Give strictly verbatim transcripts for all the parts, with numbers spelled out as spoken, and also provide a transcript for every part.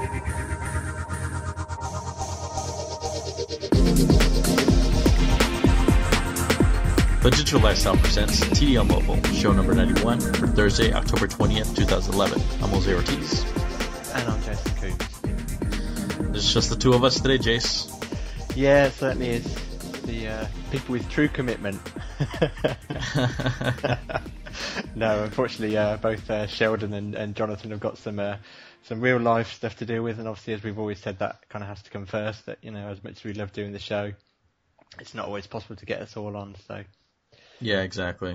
The Digital Lifestyle presents T D L Mobile, show number ninety-one for Thursday, October twentieth, twenty eleven. I'm Jose Ortiz. And I'm Jason Coombs. It's just the two of us today, Jace. Yeah, it certainly is. The uh, people with true commitment. No, unfortunately, uh, both uh, Sheldon and, and Jonathan have got some uh, some real life stuff to deal with, and obviously, as we've always said, that kind of has to come first. That, you know, as much as we love doing the show, it's not always possible to get us all on. So. Yeah, exactly.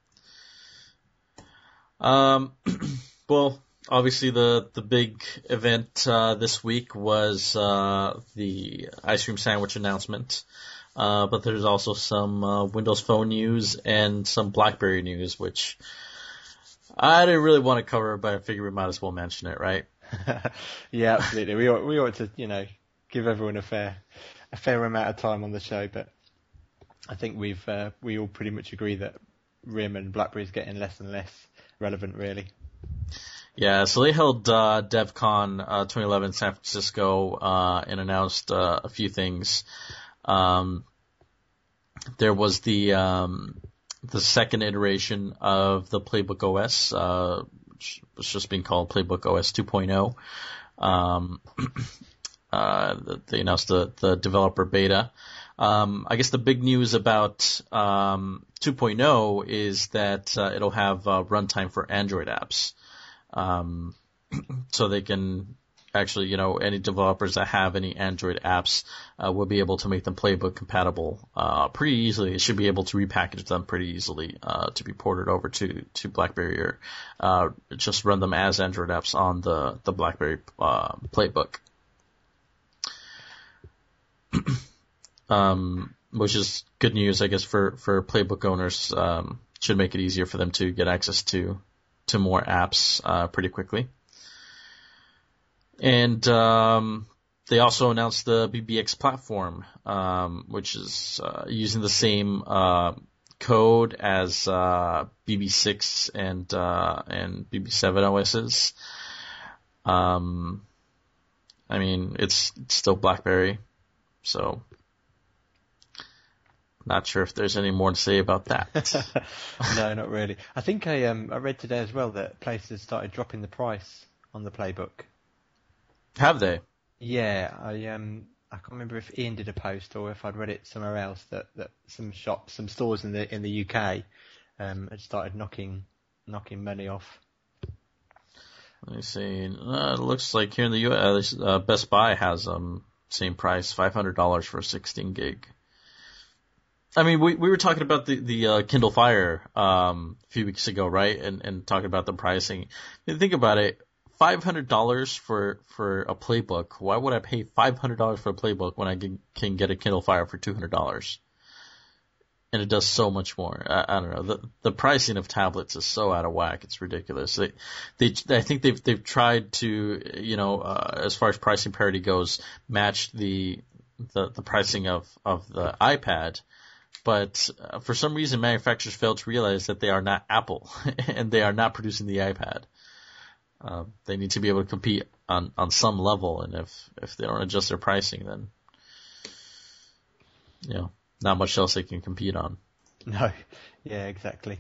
Um, well, obviously the, the big event uh, this week was uh, the ice cream sandwich announcement, uh, but there's also some uh, Windows Phone news and some BlackBerry news, which I didn't really want to cover, but I figured we might as well mention it, right? Yeah, absolutely. We ought, we ought to, you know, give everyone a fair a fair amount of time on the show, but I think we've uh, we all pretty much agree that R I M and BlackBerry is getting less and less relevant, really. Yeah, so they held uh, DevCon uh, twenty eleven in San Francisco uh, and announced uh, a few things. Um, there was the um, the second iteration of the Playbook O S, uh, which was just being called Playbook O S two point oh. Um, uh, they announced the, the developer beta. Um, I guess the big news about um, two point oh is that uh, it'll have uh, runtime for Android apps. Um, so they can actually, you know, any developers that have any Android apps uh, will be able to make them Playbook compatible uh, pretty easily. It should be able to repackage them pretty easily uh, to be ported over to, to BlackBerry or uh, just run them as Android apps on the, the BlackBerry uh, Playbook. Um, which is good news, I guess, for, for Playbook owners. Um, should make it easier for them to get access to, to more apps, uh, pretty quickly. And, um, they also announced the B B X platform, um, which is, uh, using the same, uh, code as, uh, B B six and, uh, and B B seven O Ss. Um, I mean, it's, it's still BlackBerry, so. Not sure if there's any more to say about that. No, not really. I think I um I read today as well that places started dropping the price on the Playbook. Have they? Yeah, I um I can't remember if Ian did a post or if I'd read it somewhere else that, that some shops, some stores in the in the U K um had started knocking knocking money off. Let me see. Uh, it looks like here in the U S, uh, Best Buy has um same price, five hundred dollars for a sixteen gig. I mean, we we were talking about the the uh, Kindle Fire um, a few weeks ago, right? And and talking about the pricing. You think about it, five hundred dollars for for a Playbook. Why would I pay five hundred dollars for a Playbook when I can can get a Kindle Fire for two hundred dollars? And it does so much more. I, I don't know. The the pricing of tablets is so out of whack. It's ridiculous. They they I think they've they've tried to, you know, uh, as far as pricing parity goes, match the the the pricing of of the iPad. But uh, for some reason, manufacturers fail to realize that they are not Apple, and they are not producing the iPad. Uh, they need to be able to compete on, on some level, and if, if they don't adjust their pricing, then, you know, not much else they can compete on. No, yeah, exactly.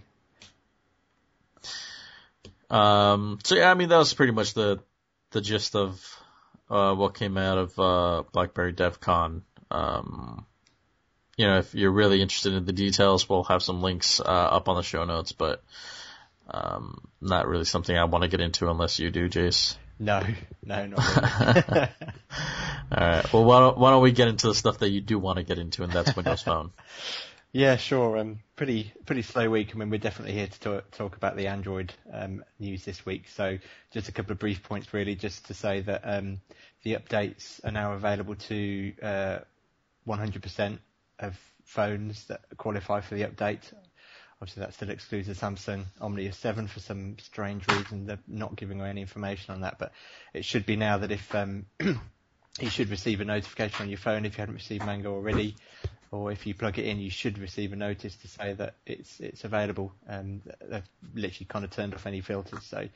Um, so yeah, I mean, that was pretty much the the gist of uh, what came out of uh, BlackBerry DevCon. Um, You know, if you're really interested in the details, we'll have some links uh, up on the show notes, but um, not really something I want to get into unless you do, Jace. No, no, not really. All right. Well, why don't, why don't we get into the stuff that you do want to get into, and that's Windows Phone. Yeah, sure. Um, pretty pretty slow week. I mean, we're definitely here to talk, talk about the Android um, news this week. So just a couple of brief points, really, just to say that um, the updates are now available to uh, one hundred percent of phones that qualify for the update. Obviously, that still excludes the Samsung Omnia seven for some strange reason. They're not giving away any information on that, but it should be now that if um, you should receive a notification on your phone if you hadn't received Mango already, or if you plug it in, you should receive a notice to say that it's it's available. Um, they've literally kind of turned off any filters, so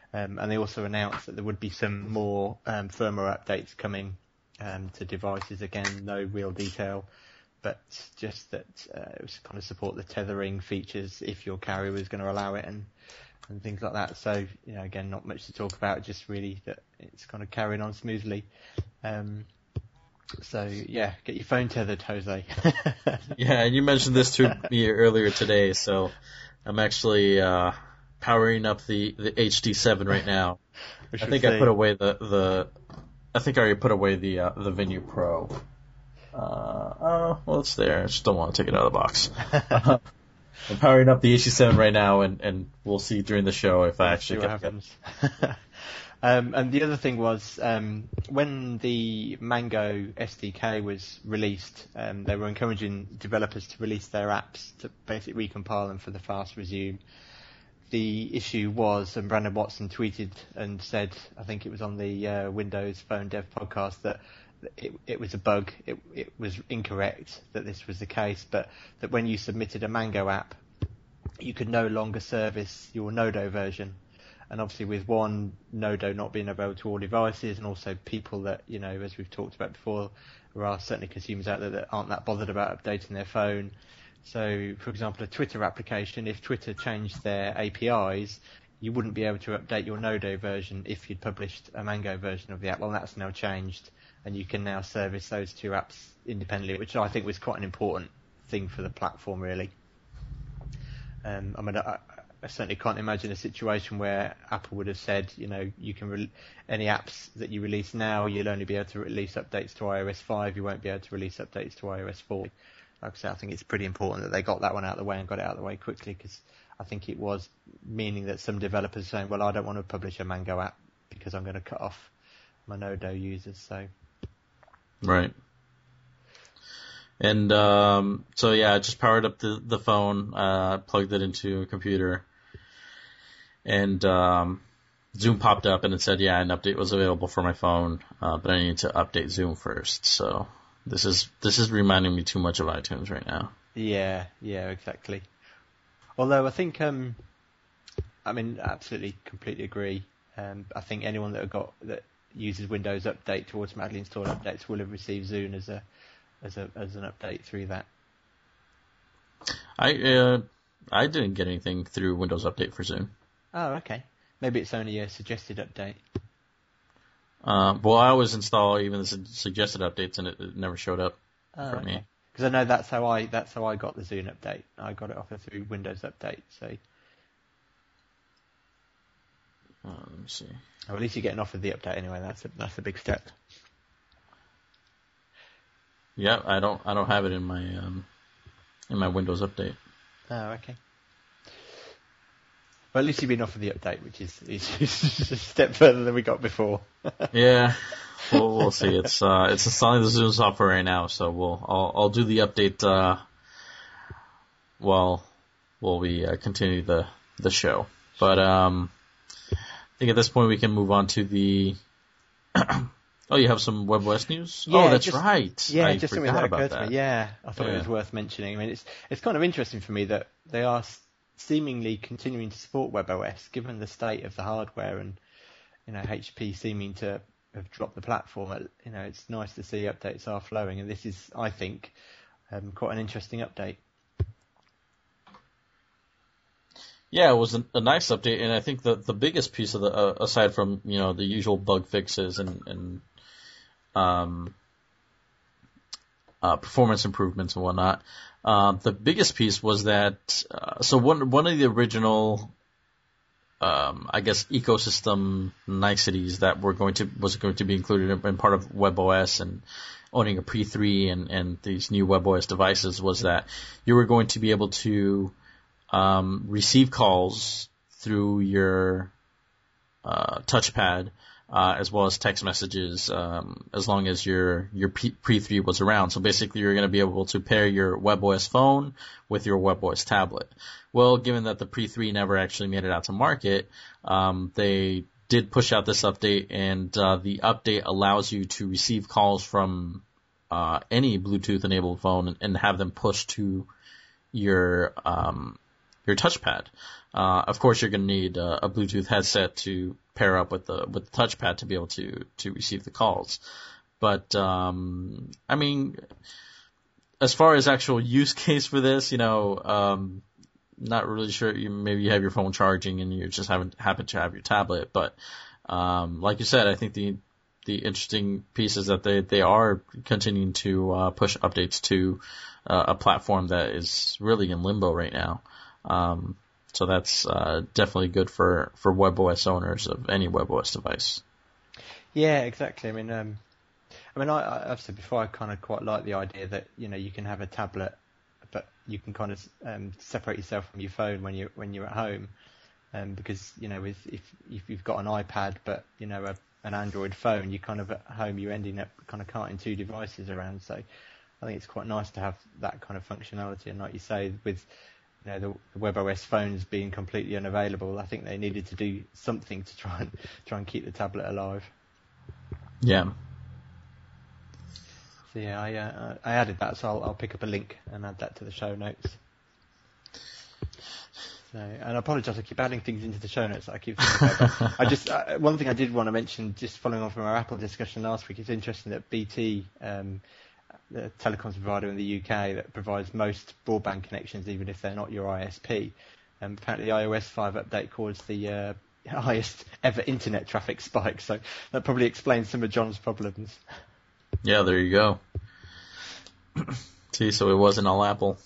Um, and they also announced that there would be some more um, firmware updates coming um, to devices. Again, no real detail, but just that uh, it was kind of support the tethering features if your carrier was going to allow it, and and things like that. So, you know, again, not much to talk about, just really that it's kind of carrying on smoothly. Um, so, yeah, get your phone tethered, Jose. Yeah, and you mentioned this to me earlier today, so I'm actually uh, powering up the, the H D seven right now. I think see. I put away the, the I think I already put away the uh, the Venue Pro. Uh, oh, well, it's there. I just don't want to take it out of the box. uh, I'm powering up the H D seven right now, and, and we'll see during the show if I actually see what get happens. um, and the other thing was um, when the Mango S D K was released, um, they were encouraging developers to release their apps to basically recompile them for the fast resume. The issue was, and Brandon Watson tweeted and said, I think it was on the uh, Windows Phone Dev podcast, that it, it was a bug, it, it was incorrect that this was the case, but that when you submitted a Mango app, you could no longer service your Nodo version. And obviously with one, Nodo not being available to all devices, and also people that, you know, as we've talked about before, there are certainly consumers out there that aren't that bothered about updating their phone. So, for example, a Twitter application, if Twitter changed their A P Is, you wouldn't be able to update your Nodo version if you'd published a Mango version of the app. Well, that's now changed, and you can now service those two apps independently, which I think was quite an important thing for the platform, really. Um, I mean, I, I certainly can't imagine a situation where Apple would have said, you know, you can re- any apps that you release now, you'll only be able to release updates to i O S five. You won't be able to release updates to i O S four. Like I said, I think it's pretty important that they got that one out of the way and got it out of the way quickly, because I think it was meaning that some developers are saying, well, I don't want to publish a Mango app because I'm going to cut off my Nodo users. So, right. And um, so yeah, I just powered up the the phone, uh, plugged it into a computer, and um, Zoom popped up and it said, yeah, an update was available for my phone, uh, but I need to update Zoom first. So. This is this is reminding me too much of iTunes right now. Yeah, yeah, exactly. Although I think, um, I mean, absolutely, completely agree. Um, I think anyone that have got that uses Windows Update to automatically install updates will have received Zune as a as a as an update through that. I uh, I didn't get anything through Windows Update for Zune. Oh, okay. Maybe it's only a suggested update. Uh, well, I always install even the su- suggested updates, and it, it never showed up oh, for okay. me. Because I know that's how I that's how I got the Zune update. I got it off of through Windows Update. So, uh, let me see. Well, at least you're getting offered the update anyway. That's a, that's a big step. Yeah, I don't I don't have it in my um in my Windows Update. Oh, okay. Well, at least you've been offered the update, which is, is, is a step further than we got before. Yeah, we'll, we'll see. It's uh, it's installing the Zoom software right now, so we'll I'll, I'll do the update uh, while while we uh, continue the the show. But um, I think at this point we can move on to the. Oh, you have some WebOS news? Yeah, oh, that's just, right. Yeah, I just something that occurred to me. Yeah, I thought yeah. it was worth mentioning. I mean, it's it's kind of interesting for me that they are seemingly continuing to support WebOS, given the state of the hardware, and you know H P seeming to have dropped the platform. You know, it's nice to see updates are flowing, and this is, I think, um, quite an interesting update. Yeah, it was a, a nice update, and I think the the biggest piece of the uh, aside from you know the usual bug fixes and and um, uh, performance improvements and whatnot. Uh, the biggest piece was that, uh, so one one of the original, um, I guess, ecosystem niceties that were going to was going to be included in, in part of WebOS and owning a Pre three and, and these new WebOS devices was that you were going to be able to um, receive calls through your uh, touchpad. Uh, as well as text messages, um, as long as your your Pre three was around. So basically, you're going to be able to pair your WebOS phone with your WebOS tablet. Well, given that the Pre three never actually made it out to market, um, they did push out this update, and uh, the update allows you to receive calls from uh, any Bluetooth-enabled phone and, and have them pushed to your um, your touchpad. Uh, of course, you're going to need uh, a Bluetooth headset to pair up with the with the touchpad to be able to to receive the calls. But um, I mean, as far as actual use case for this, you know, um, not really sure. You, maybe you have your phone charging and you just haven't happen to have your tablet. But um, like you said, I think the the interesting piece is that they they are continuing to uh, push updates to uh, a platform that is really in limbo right now. Um, so that's uh, definitely good for for WebOS owners of any WebOS device. Yeah, exactly. I mean. Um... I mean, I, I've said before, I kind of quite like the idea that, you know, you can have a tablet, but you can kind of um, separate yourself from your phone when you're when you're at home, um, because, you know, with, if if you've got an iPad but, you know, a, an Android phone, you kind of at home you're ending up kind of carting two devices around. So I think it's quite nice to have that kind of functionality. And like you say, with, you know, the, the WebOS phones being completely unavailable, I think they needed to do something to try and try and keep the tablet alive. Yeah. So yeah, I uh, I added that, so I'll, I'll pick up a link and add that to the show notes. So, and I apologise, I keep adding things into the show notes that I keep thinking about. I just uh, one thing I did want to mention, just following on from our Apple discussion last week, it's interesting that B T, um, the telecoms provider in the U K that provides most broadband connections, even if they're not your I S P, um, apparently the iOS five update caused the uh, highest ever internet traffic spike. So that probably explains some of John's problems. Yeah, there you go. See, so it wasn't all Apple.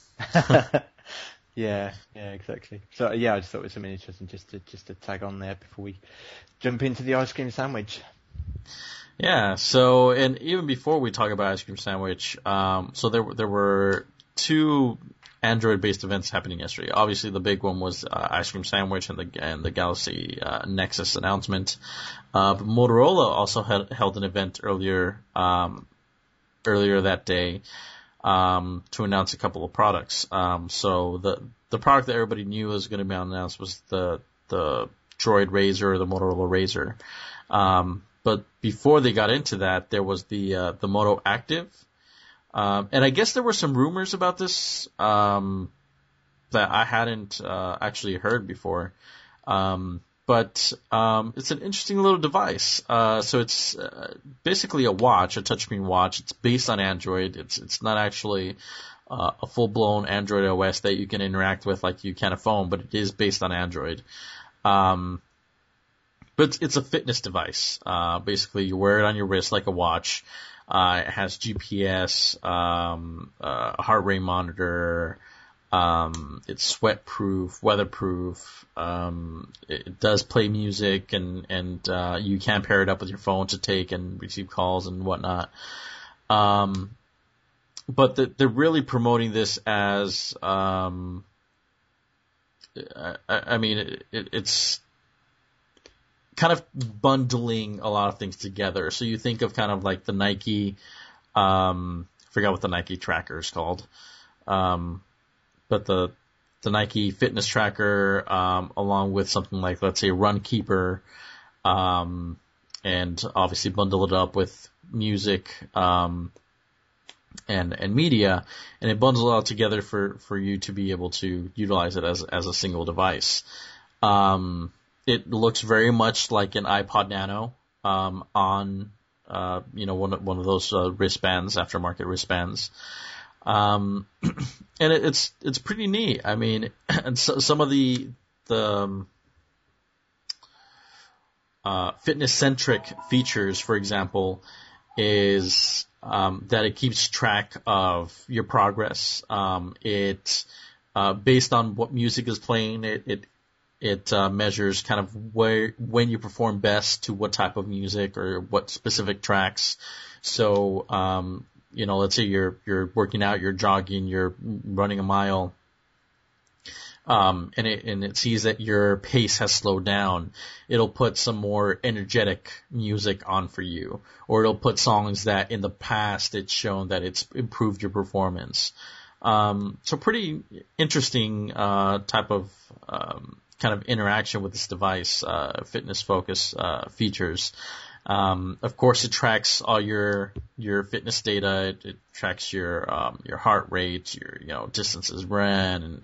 yeah, yeah, exactly. So yeah, I just thought it was something interesting just to just to tag on there before we jump into the ice cream sandwich. Yeah. So, and even before we talk about ice cream sandwich, um, so there there were two Android-based events happening yesterday. Obviously, the big one was uh, ice cream sandwich and the and the Galaxy uh, Nexus announcement. Uh, but Motorola also had held an event earlier um, earlier that day um, to announce a couple of products. Um, so the the product that everybody knew was going to be announced was the the Droid Razr, the Motorola Razr. Um, but before they got into that, there was the uh, the Moto Active. Um, and I guess there were some rumors about this um, that I hadn't uh, actually heard before. Um, but um, it's an interesting little device. Uh, so it's uh, basically a watch, a touchscreen watch. It's based on Android. It's it's not actually uh, a full-blown Android O S that you can interact with like you can a phone, but it is based on Android. Um, but it's, it's a fitness device. Uh, basically, you wear it on your wrist like a watch. Uh, it has G P S, um, uh, a heart rate monitor, um, it's sweat-proof, weatherproof, um, it, it does play music, and, and, uh, you can pair it up with your phone to take and receive calls and whatnot. Um, but the, they're really promoting this as, um, I, I mean, it, it, it's kind of bundling a lot of things together. So you think of kind of like the Nike, um, I forgot what the Nike tracker is called, um, but the the Nike fitness tracker, um, along with something like, let's say, Runkeeper, um, and obviously bundle it up with music, um, and and media, and it bundles it all together for for you to be able to utilize it as as a single device. Um, It looks very much like an iPod Nano um, on, uh, you know, one of, one of those uh, wristbands, aftermarket wristbands, um, and it, it's it's pretty neat. I mean, and so, some of the the um, uh, fitness-centric features, for example, is um, that it keeps track of your progress. Um, it uh, based on what music is playing, it, it It uh, measures kind of where when you perform best to what type of music or what specific tracks. So, um, you know, let's say you're you're working out, you're jogging, you're running a mile, um, and it and it sees that your pace has slowed down. It'll put some more energetic music on for you, or it'll put songs that in the past it's shown that it's improved your performance. Um, so, pretty interesting uh, type of um, kind of interaction with this device, uh, fitness focus, uh, features. Um, of course, it tracks all your, your fitness data. It, it tracks your, um, your heart rate, your, you know, distances ran, and,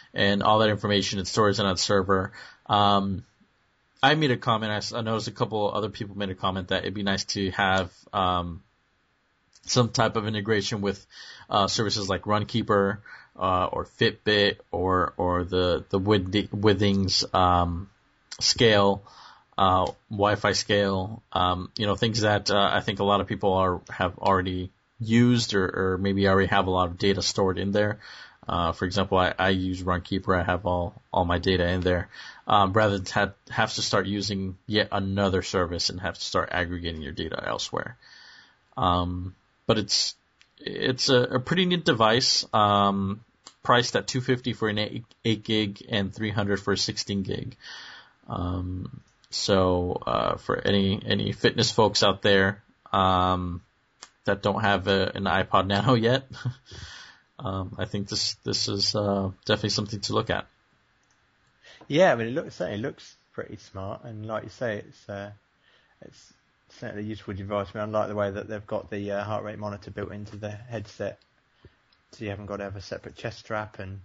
and all that information, it stores in that server. Um, I made a comment. I, I noticed a couple other people made a comment that it'd be nice to have um, some type of integration with uh, services like Runkeeper uh, or Fitbit or or the the Withings um, scale, uh, Wi-Fi scale. Um, you know, things that uh, I think a lot of people are have already used or, or maybe already have a lot of data stored in there. Uh, for example, I, I use Runkeeper. I have all, all my data in there, um, rather than have, have to start using yet another service and have to start aggregating your data elsewhere. Um, but it's, it's a, a pretty neat device, um, priced at two hundred fifty dollars for an eight, eight gig and three hundred dollars for a sixteen gig. Um, so, uh, for any, any fitness folks out there, um, that don't have a, an iPod Nano yet, Um, I think this this is uh, definitely something to look at. Yeah, I mean, it looks certainly looks pretty smart, and like you say, it's uh, it's certainly a useful device. I mean, I like the way that they've got the uh, heart rate monitor built into the headset, so you haven't got to have a separate chest strap. And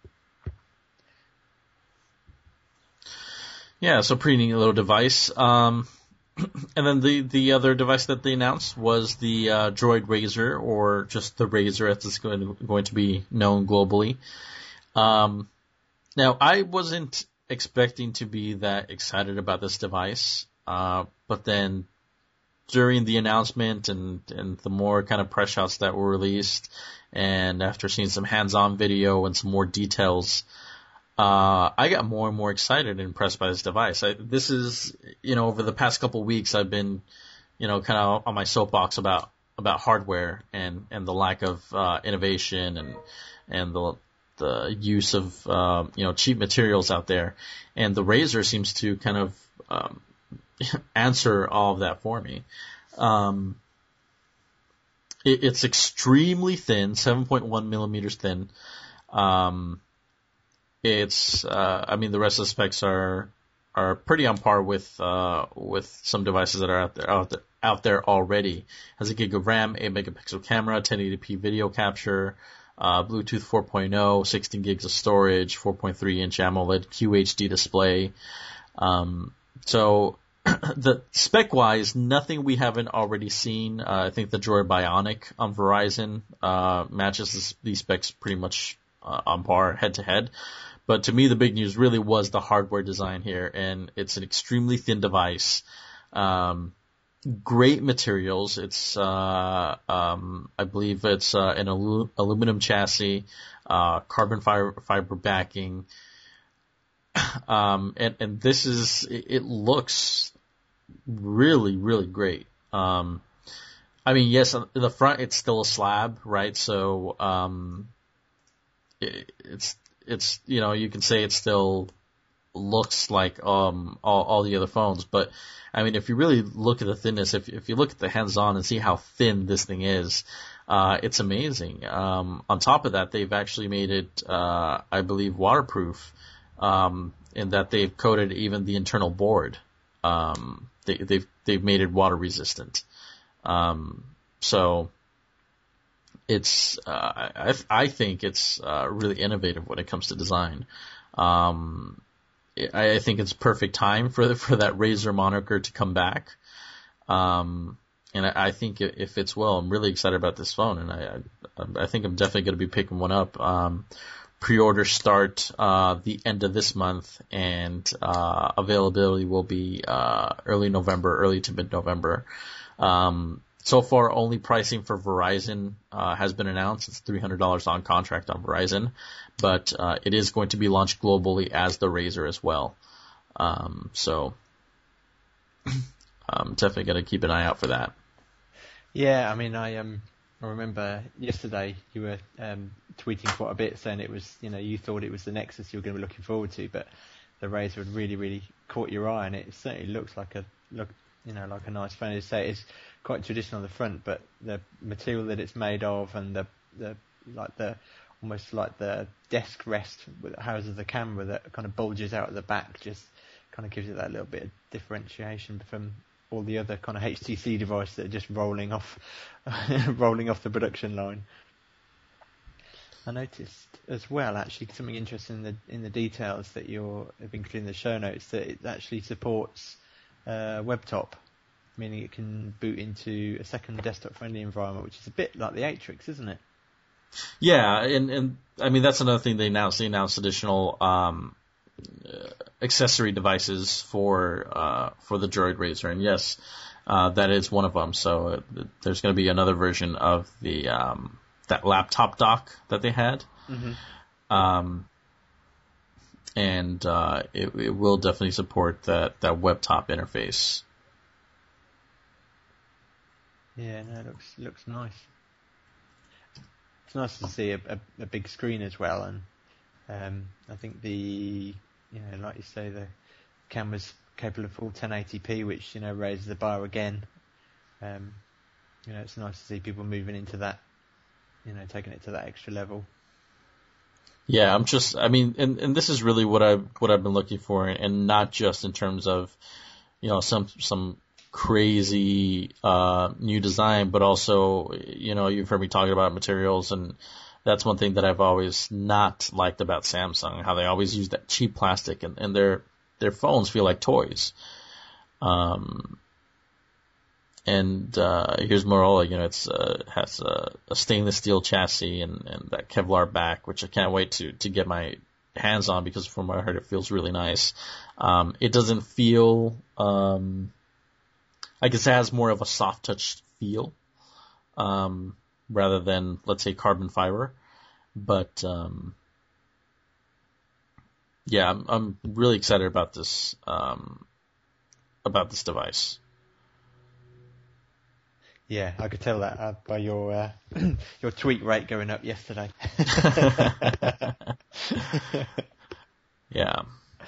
yeah, so pretty neat little device. Um, And then the, the other device that they announced was the uh, Droid Razr, or just the Razr as it's going to, going to be known globally. Um, now, I wasn't expecting to be that excited about this device, uh, but then during the announcement and, and the more kind of press shots that were released, and after seeing some hands-on video and some more details, Uh, I got more and more excited and impressed by this device. I, this is, you know, over the past couple of weeks, I've been, you know, kind of on my soapbox about, about hardware and, and the lack of, uh, innovation and, and the, the use of, uh, you know, cheap materials out there. And the Razr seems to kind of, um, answer all of that for me. Um, it, it's extremely thin, seven point one millimeters thin. Um, It's, uh, I mean, the rest of the specs are, are pretty on par with, uh, with some devices that are out there, out there, out there already. Has a gig of RAM, eight megapixel camera, ten eighty p video capture, uh, Bluetooth four point oh, sixteen gigs of storage, four point three inch AMOLED Q H D display. Um, so, the spec-wise, nothing we haven't already seen. Uh, I think the Droid Bionic on Verizon, uh, matches this, these specs pretty much, uh, on par head to head. But to me, the big news really was the hardware design here, and it's an extremely thin device. Um, great materials. It's, uh, um, I believe it's uh, an alu- aluminum chassis, uh, carbon fiber, fiber backing, um, and, and this is, it, it looks really, really great. Um, I mean, yes, in the front it's still a slab, right? So, um, it, it's It's, you know, you can say it still looks like um all, all the other phones, but I mean, if you really look at the thinness, if if you look at the hands-on and see how thin this thing is, uh, it's amazing. Um, on top of that, they've actually made it, uh, I believe, waterproof, um, in that they've coated even the internal board. Um, they, they've they've made it water resistant. Um, so. It's, uh, I, I think it's, uh, really innovative when it comes to design. Um, I, I think it's perfect time for the, for that Razr moniker to come back. Um, and I, I think it, it fits well. I'm really excited about this phone, and I, I, I think I'm definitely going to be picking one up. Um, pre-orders start, uh, the end of this month, and, uh, availability will be, uh, early November, early to mid-November. Um, So far, only pricing for Verizon uh, has been announced. It's three hundred dollars on contract on Verizon, but uh, it is going to be launched globally as the Razr as well. Um, so I'm definitely going to keep an eye out for that. Yeah, I mean, I um, I remember yesterday you were um, tweeting quite a bit, saying it was, you know, you thought it was the Nexus you were going to be looking forward to, but the Razr had really, really caught your eye, and it certainly looks like a look, you know, like a nice phone. As you say, it's quite traditional on the front, but the material that it's made of, and the the like the almost like the desk rest that houses the camera that kind of bulges out at the back, just kind of gives it that little bit of differentiation from all the other kind of H T C devices that are just rolling off rolling off the production line. I noticed as well, actually, something interesting in the in the details that you're have included in the show notes, that it actually supports uh, WebTop, meaning it can boot into a second desktop-friendly environment, which is a bit like the Atrix, isn't it? Yeah, and and I mean that's another thing they announced. They announced additional um, uh, accessory devices for uh, for the Droid Razr, and yes, uh, that is one of them. So uh, there's going to be another version of the um, that laptop dock that they had, mm-hmm. um, and uh, it, it will definitely support that that WebTop interface. Yeah, no, it looks looks nice. It's nice to see a, a, a big screen as well, and um, I think the you know, like you say, the camera's capable of full ten eighty p, which you know raises the bar again. Um, you know, it's nice to see people moving into that, you know, taking it to that extra level. Yeah, I'm just, I mean, and, and this is really what I what I've been looking for, and not just in terms of, you know, some some. crazy uh, new design, but also, you know, you've heard me talking about materials, and that's one thing that I've always not liked about Samsung, how they always use that cheap plastic, and, and their their phones feel like toys. Um, and uh, here's Motorola, you know, it's uh, has a, a stainless steel chassis and, and that Kevlar back, which I can't wait to to get my hands on, because from what I heard, it feels really nice. Um, it doesn't feel um, I guess it has more of a soft touch feel, um, rather than, let's say, carbon fiber. But, um, yeah, I'm, I'm really excited about this, um, about this device. Yeah, I could tell that uh, by your, uh, your tweet rate going up yesterday. Yeah.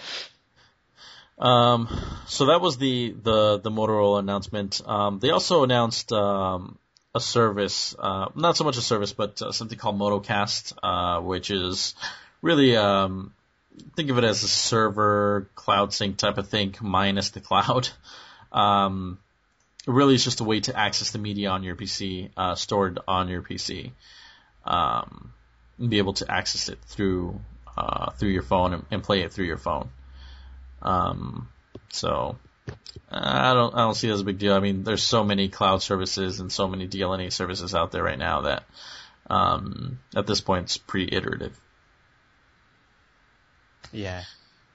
Um, so that was the, the, the Motorola announcement. Um, they also announced, um, a service, uh, not so much a service, but uh, something called MotoCast, uh, which is really, um, think of it as a server cloud sync type of thing, minus the cloud. Um, really it's just a way to access the media on your P C, uh, stored on your P C, um, and be able to access it through, uh, through your phone and, and play it through your phone. Um, so I don't, I don't see it as a big deal. I mean, there's so many cloud services and so many D L N A services out there right now that, um, at this point it's pretty iterative. Yeah.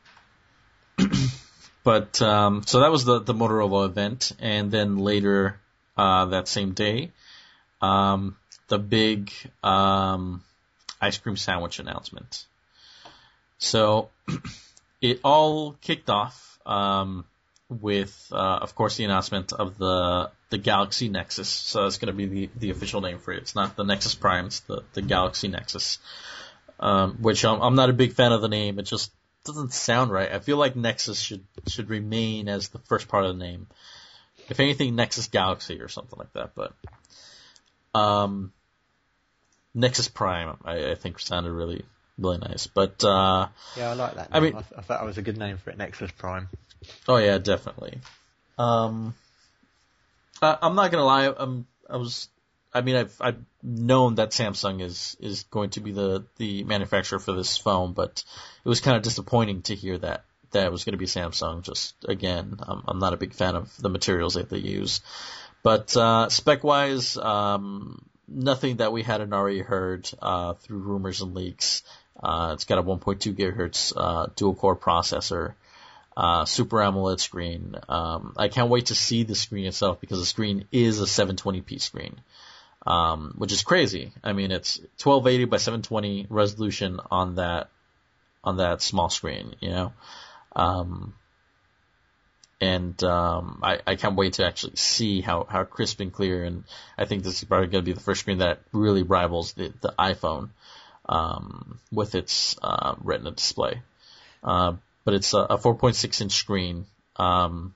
But, um, so that was the, the Motorola event. And then later, uh, that same day, um, the big, um, ice cream sandwich announcement. So, it all kicked off um, with, uh, of course, the announcement of the the Galaxy Nexus. So that's going to be the, the official name for it. It's not the Nexus Prime, it's the, the Galaxy Nexus, um, which I'm, I'm not a big fan of the name. It just doesn't sound right. I feel like Nexus should should remain as the first part of the name. If anything, Nexus Galaxy or something like that. But um, Nexus Prime, I, I think, sounded really... really nice, but uh yeah, I like that name. I mean, I, th- I thought it was a good name for it, Nexus Prime. Oh yeah, definitely. Um, I, I'm not gonna lie. I'm, I was, I mean, I've I've known that Samsung is is going to be the the manufacturer for this phone, but it was kind of disappointing to hear that that it was going to be Samsung. Just again, I'm, I'm not a big fan of the materials that they use, but uh, spec wise, um, nothing that we hadn't already heard uh, through rumors and leaks. Uh, it's got a one point two gigahertz uh, dual-core processor, uh, Super AMOLED screen. Um, I can't wait to see the screen itself, because the screen is a seven twenty p screen, um, which is crazy. I mean, it's twelve eighty by seven twenty resolution on that on that small screen, you know. Um, and um, I, I can't wait to actually see how, how crisp and clear. And I think this is probably going to be the first screen that really rivals the, the iPhone. Um, with its uh, Retina display, uh, but it's a, a four point six inch screen, um,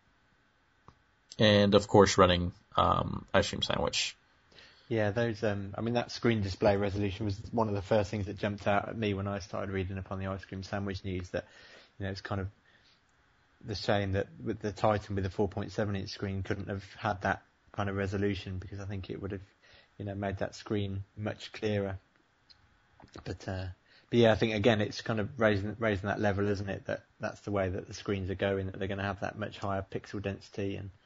and of course running um, Ice Cream Sandwich. Yeah, those. Um, I mean, that screen display resolution was one of the first things that jumped out at me when I started reading upon the Ice Cream Sandwich news. That, you know, it's kind of the shame that with the Titan with the four point seven inch screen couldn't have had that kind of resolution, because I think it would have, you know, made that screen much clearer. But, uh, but yeah, I think again it's kind of raising raising that level, isn't it? That that's the way that the screens are going. That they're going to have that much higher pixel density and.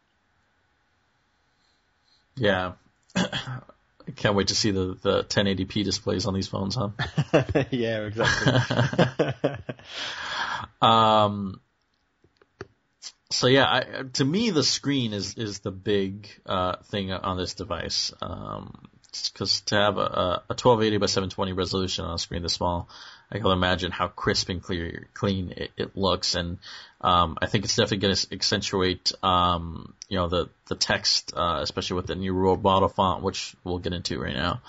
Yeah. I can't wait to see the, the ten eighty p displays on these phones, huh? Yeah, exactly. um, so yeah, I, to me, the screen is, is the big, uh, thing on this device. Um, cause to have a, a twelve eighty by seven twenty resolution on a screen this small, I can imagine how crisp and clear, clean it, it looks. And, um, I think it's definitely going to accentuate, um, you know, the, the text, uh, especially with the new Roboto font, which we'll get into right now.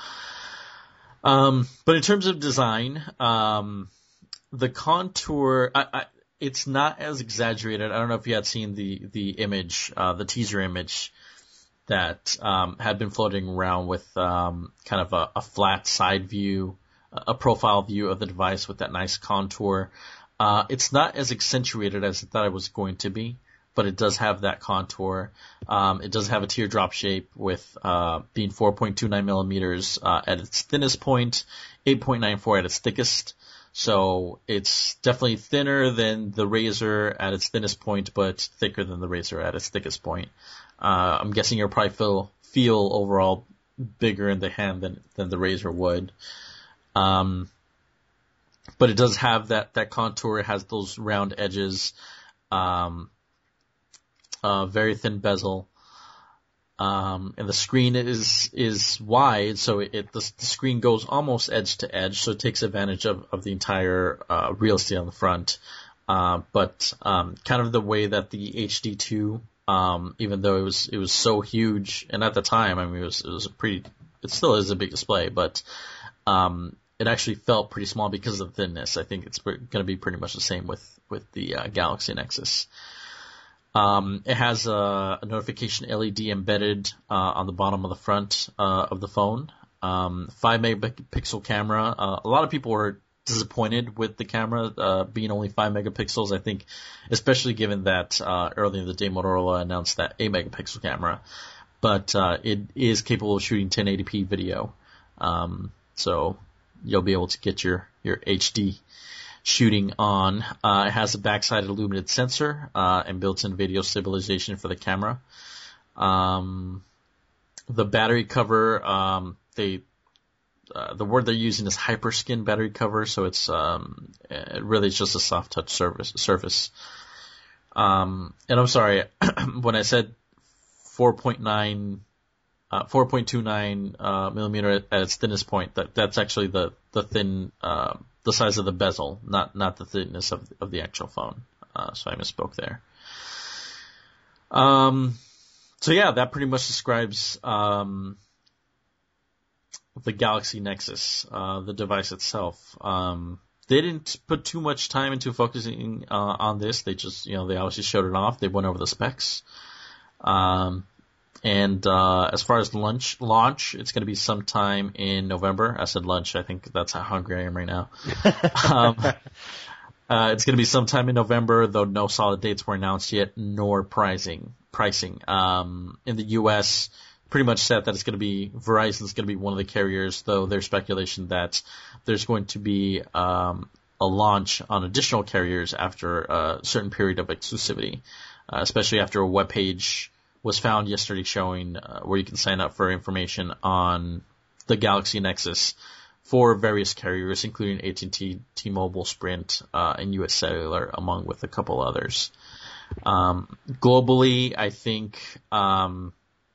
Um, but in terms of design, um, the contour, I, I, it's not as exaggerated. I don't know if you had seen the, the image, uh, the teaser image that, um, had been floating around with, um, kind of a, a flat side view, a profile view of the device with that nice contour. Uh, it's not as accentuated as I thought it was going to be, but it does have that contour. Um, it does have a teardrop shape with, uh, being four point two nine millimeters, uh, at its thinnest point, eight point nine four at its thickest. So it's definitely thinner than the Razr at its thinnest point, but thicker than the Razr at its thickest point. Uh, I'm guessing you'll probably feel, feel overall bigger in the hand than, than the Razr would. Um, but it does have that, that contour. It has those round edges, um, uh, very thin bezel. Um, and the screen is, is wide, so it, it the, the screen goes almost edge to edge, so it takes advantage of, of the entire, uh, real estate on the front. Uh, but, um, kind of the way that the H D two, um, even though it was, it was so huge, and at the time, I mean, it was, it was a pretty, it still is a big display, but, Um, it actually felt pretty small because of the thinness. I think it's going to be pretty much the same with, with the uh, Galaxy Nexus. Um, it has a, a notification L E D embedded uh, on the bottom of the front uh, of the phone. Um, five megapixel camera. Uh, a lot of people were disappointed with the camera uh, being only five megapixels. I think, especially given that uh, earlier in the day Motorola announced that eight megapixel camera, but uh, it is capable of shooting ten eighty p video. Um, So you'll be able to get your, your H D shooting on. Uh, it has a backside illuminated sensor, uh, and built-in video stabilization for the camera. Um, the battery cover, um, they, uh, the word they're using is Hyperskin battery cover, so it's, um, it really it's just a soft touch surface, surface. Um, and I'm sorry, when I said four point nine Uh, four point two nine uh, millimeter at, at its thinnest point. That that's actually the the thin uh, the size of the bezel, not not the thickness of of the actual phone. Uh, so I misspoke there. Um, so yeah, that pretty much describes um, the Galaxy Nexus, uh, the device itself. Um, they didn't put too much time into focusing uh, on this. They just you know they obviously showed it off. They went over the specs. Um, And uh, as far as lunch launch, it's going to be sometime in November. I said lunch. I think that's how hungry I am right now. um, uh, it's going to be sometime in November, though no solid dates were announced yet, nor pricing. Pricing um, in the U S pretty much said that it's going to be Verizon's going to be one of the carriers, though there's speculation that there's going to be um, a launch on additional carriers after a certain period of exclusivity, uh, especially after a web page was found yesterday showing uh, where you can sign up for information on the Galaxy Nexus for various carriers, including A T and T, T-Mobile, Sprint, uh, and U S Cellular, among with a couple others. Um, globally, I think um,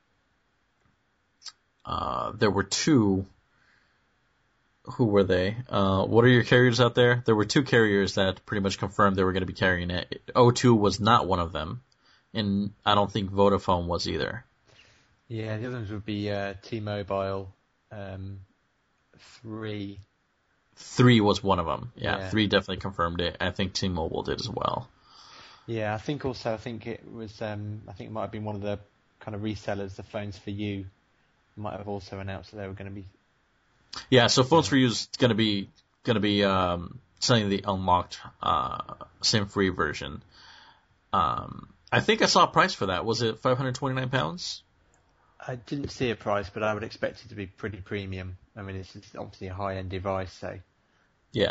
uh, there were two. Who were they? Uh, what are your carriers out there? There were two carriers that pretty much confirmed they were going to be carrying it. O two was not one of them. And I don't think Vodafone was either. Yeah, the others would be uh, T-Mobile, um, Three. Three was one of them. Yeah, yeah, Three definitely confirmed it. I think T-Mobile did as well. Yeah, I think also, I think it was, um, I think it might have been one of the kind of resellers, the Phones for You, might have also announced that they were going to be. Yeah, so Phones for You is going to be going to be um, selling the unlocked uh, SIM-free version. Um, I think I saw a price for that. Was it five hundred twenty-nine pounds? I didn't see a price, but I would expect it to be pretty premium. I mean, it's it's obviously a high-end device, so. Yeah.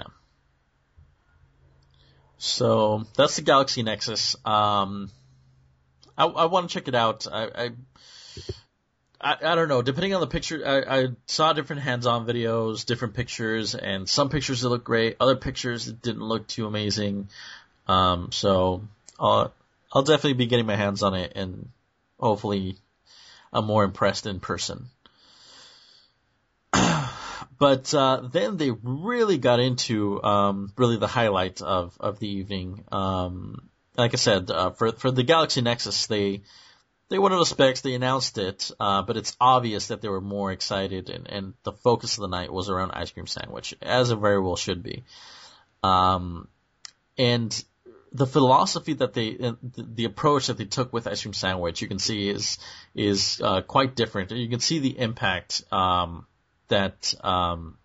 So that's the Galaxy Nexus. Um, I, I want to check it out. I, I, I, I don't know. Depending on the picture, I, I saw different hands-on videos, different pictures, and some pictures that look great. Other pictures that didn't look too amazing. Um, so I'll, I'll definitely be getting my hands on it, and hopefully I'm more impressed in person. But uh, then they really got into um, really the highlight of, of the evening. Um, like I said, uh, for for the Galaxy Nexus, they they went over the specs, they announced it, uh, but it's obvious that they were more excited, and, and the focus of the night was around Ice Cream Sandwich, as it very well should be. Um, and the philosophy that they, the, the approach that they took with Ice Cream Sandwich, you can see is is uh, quite different. You can see the impact. Um, that um,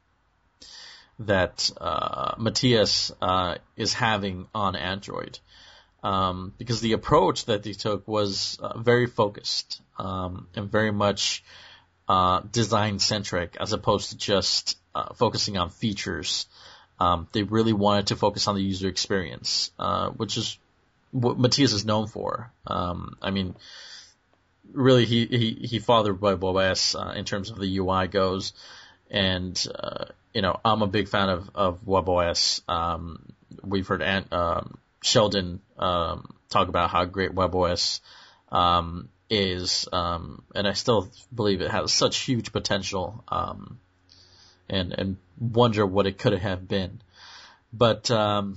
that uh, Matias uh, is having on Android, um, because the approach that they took was uh, very focused um, and very much uh, design centric, as opposed to just uh, focusing on features. Um, they really wanted to focus on the user experience, uh, which is what Matias is known for. Um, I mean. Really, he, he, he fathered WebOS uh, in terms of the U I goes, and uh, you know I'm a big fan of of WebOS. Um, we've heard Ant, um, Sheldon um, talk about how great WebOS um, is, um, and I still believe it has such huge potential, um, and and wonder what it could have been. But um,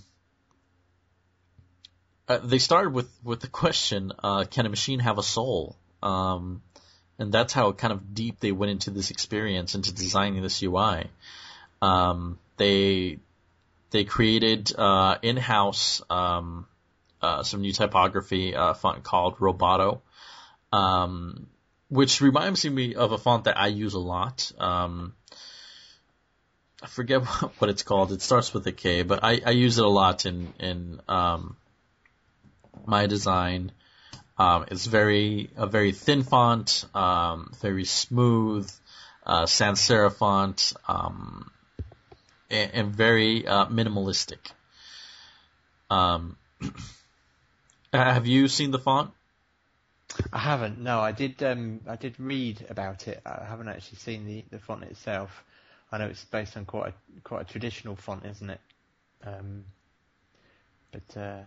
uh, they started with with the question: uh, can a machine have a soul? Um, and that's how kind of deep they went into this experience, into designing this U I. Um, they they created uh, in-house um, uh, some new typography uh, font called Roboto, um, which reminds me of a font that I use a lot. Um, I forget what it's called. It starts with a K, but I, I use it a lot in in um, my design. Um, it's very a very thin font, um, very smooth, uh, sans serif font, um, and, and very uh, minimalistic. Um, have you seen the font? I haven't. No, I did. Um, I did read about it. I haven't actually seen the, the font itself. I know it's based on quite a quite a traditional font, isn't it? Um, but. Uh,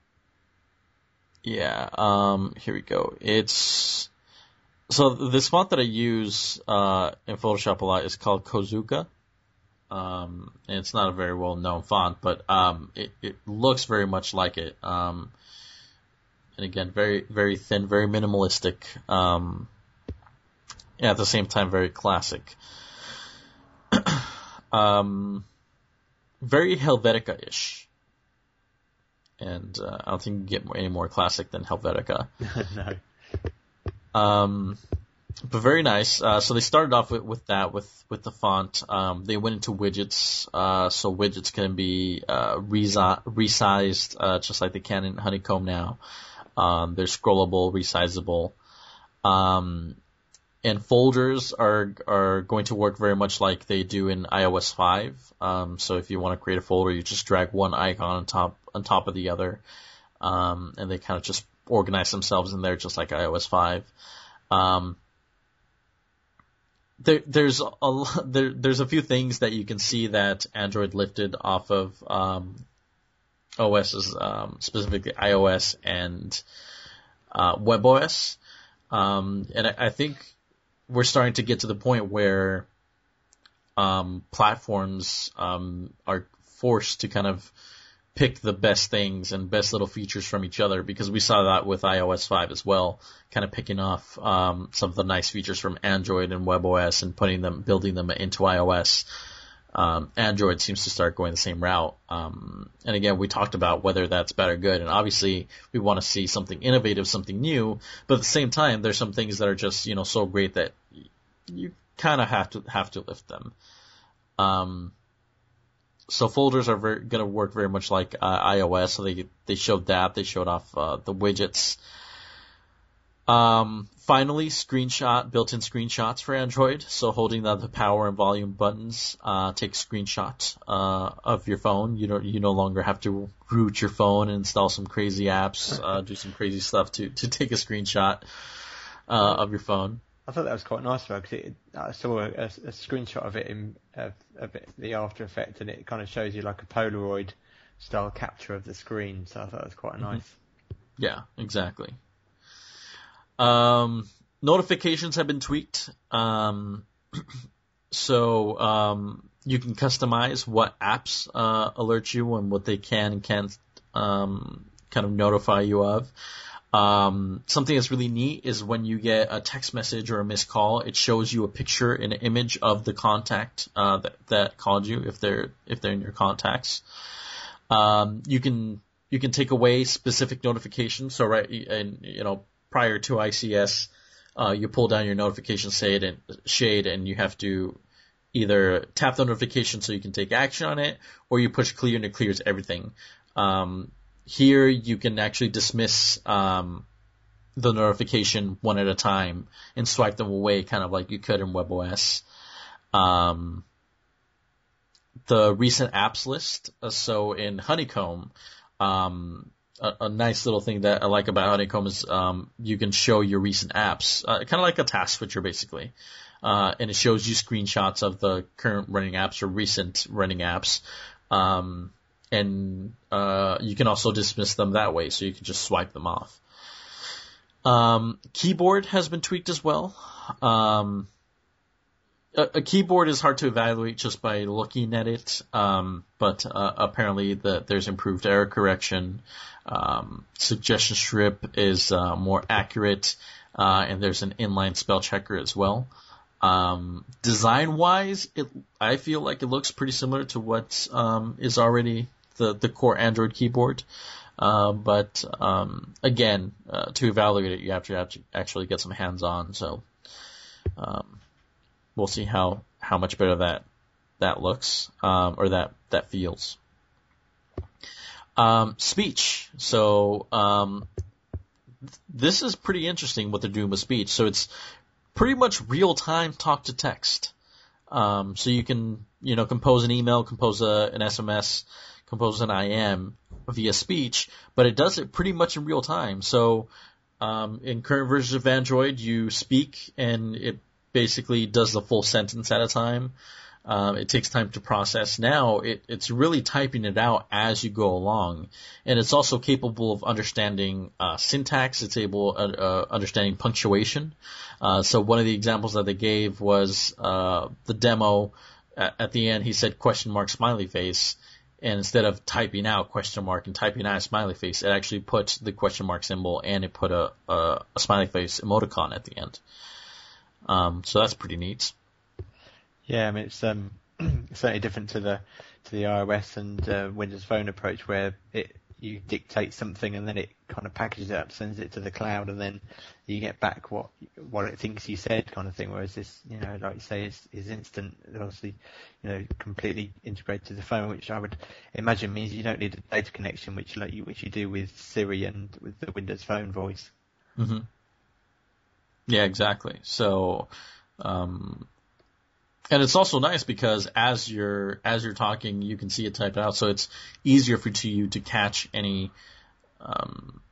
Yeah, um, here we go. It's, so this font that I use, uh, in Photoshop a lot is called Kozuka. Um, and it's not a very well known font, but, um, it, it looks very much like it. Um, and again, very, very thin, very minimalistic, um, and at the same time, very classic. um, very Helvetica-ish. And uh, I don't think you can get any more classic than Helvetica. No. Um, but very nice. Uh, so they started off with, with that, with, with the font. Um, they went into widgets. Uh, so widgets can be uh, resi- resized, uh, just like they can in Honeycomb now. Um, they're scrollable, resizable. Um, and folders are are going to work very much like they do in i O S five. Um, so if you want to create a folder, you just drag one icon on top on top of the other, um, and they kind of just organize themselves in there, just like i O S five. Um, there, there's a there, there's a few things that you can see that Android lifted off of um, O S's, um, specifically iOS and uh, WebOS, um, and I, I think we're starting to get to the point where um, platforms um, are forced to kind of pick the best things and best little features from each other, because we saw that with i O S five as well, kind of picking off um, some of the nice features from Android and WebOS and putting them, building them into iOS. Um, Android seems to start going the same route. Um, and again, we talked about whether that's bad or good, and obviously we want to see something innovative, something new, but at the same time, there's some things that are just, you know, so great that you kind of have to have to lift them. Um, so folders are going to work very much like uh, iOS. So they they showed that, they showed off uh, the widgets. Um, finally, screenshot, built-in screenshots for Android. So holding the, the power and volume buttons, uh, takes screenshots, uh, of your phone. You don't, you no longer have to root your phone and install some crazy apps, uh, do some crazy stuff to, to take a screenshot, uh, of your phone. I thought that was quite nice because it, I saw a, a, a screenshot of it in of, of it, the After Effects, and it kind of shows you like a Polaroid style capture of the screen. So I thought it was quite nice. Mm-hmm. Yeah, exactly. Um, notifications have been tweaked. Um, so, um, you can customize what apps, uh, alert you and what they can and can't, um, kind of notify you of. Um, something that's really neat is when you get a text message or a missed call, it shows you a picture and an image of the contact, uh, that, that called you if they're, if they're in your contacts. Um, you can, you can take away specific notifications. So, right, and, you know, prior to I C S, uh, you pull down your notification shade and, shade and you have to either tap the notification so you can take action on it, or you push clear and it clears everything. Um, here you can actually dismiss, um, the notification one at a time and swipe them away kind of like you could in WebOS. Um, the recent apps list, uh, so in Honeycomb, um, A, a nice little thing that I like about Honeycomb is um, you can show your recent apps, uh, kind of like a task switcher basically, uh, and it shows you screenshots of the current running apps or recent running apps, um, and uh, you can also dismiss them that way, so you can just swipe them off. Um, keyboard has been tweaked as well. Um, a, a keyboard is hard to evaluate just by looking at it, um, but uh, apparently the, there's improved error correction. Um, suggestion strip is uh, more accurate, uh, and there's an inline spell checker as well. Um, design-wise, it I feel like it looks pretty similar to what um, is already the, the core Android keyboard. Uh, but um, again, uh, to evaluate it, you have to, have to actually get some hands-on. So um, we'll see how, how much better that that looks, um, or that that feels. Um, speech. So, um, th- this is pretty interesting what they're doing with speech. So it's pretty much real-time talk to text. Um, so you can, you know, compose an email, compose a, an S M S, compose an I M via speech, but it does it pretty much in real time. So, um, in current versions of Android, you speak and it basically does the full sentence at a time. Um, it takes time to process. Now it, it's really typing it out as you go along, and it's also capable of understanding uh, syntax. It's able uh, uh, understanding punctuation. Uh, so one of the examples that they gave was uh, the demo. At, at the end, he said question mark smiley face, and instead of typing out question mark and typing out a smiley face, it actually put the question mark symbol and it put a, a, a smiley face emoticon at the end. Um, so that's pretty neat. Yeah, I mean it's um it's certainly different to the to the iOS and uh, Windows Phone approach where it you dictate something and then it kind of packages it up, sends it to the cloud, and then you get back what what it thinks you said, kind of thing. Whereas this, you know, like you say, is is instant. Obviously, you know, completely integrated to the phone, which I would imagine means you don't need a data connection, which like you which you do with Siri and with the Windows Phone voice. Mm-hmm. Yeah, exactly. So. Um, And it's also nice because as you're as you're talking, you can see it typed out, so it's easier for to you to catch any um,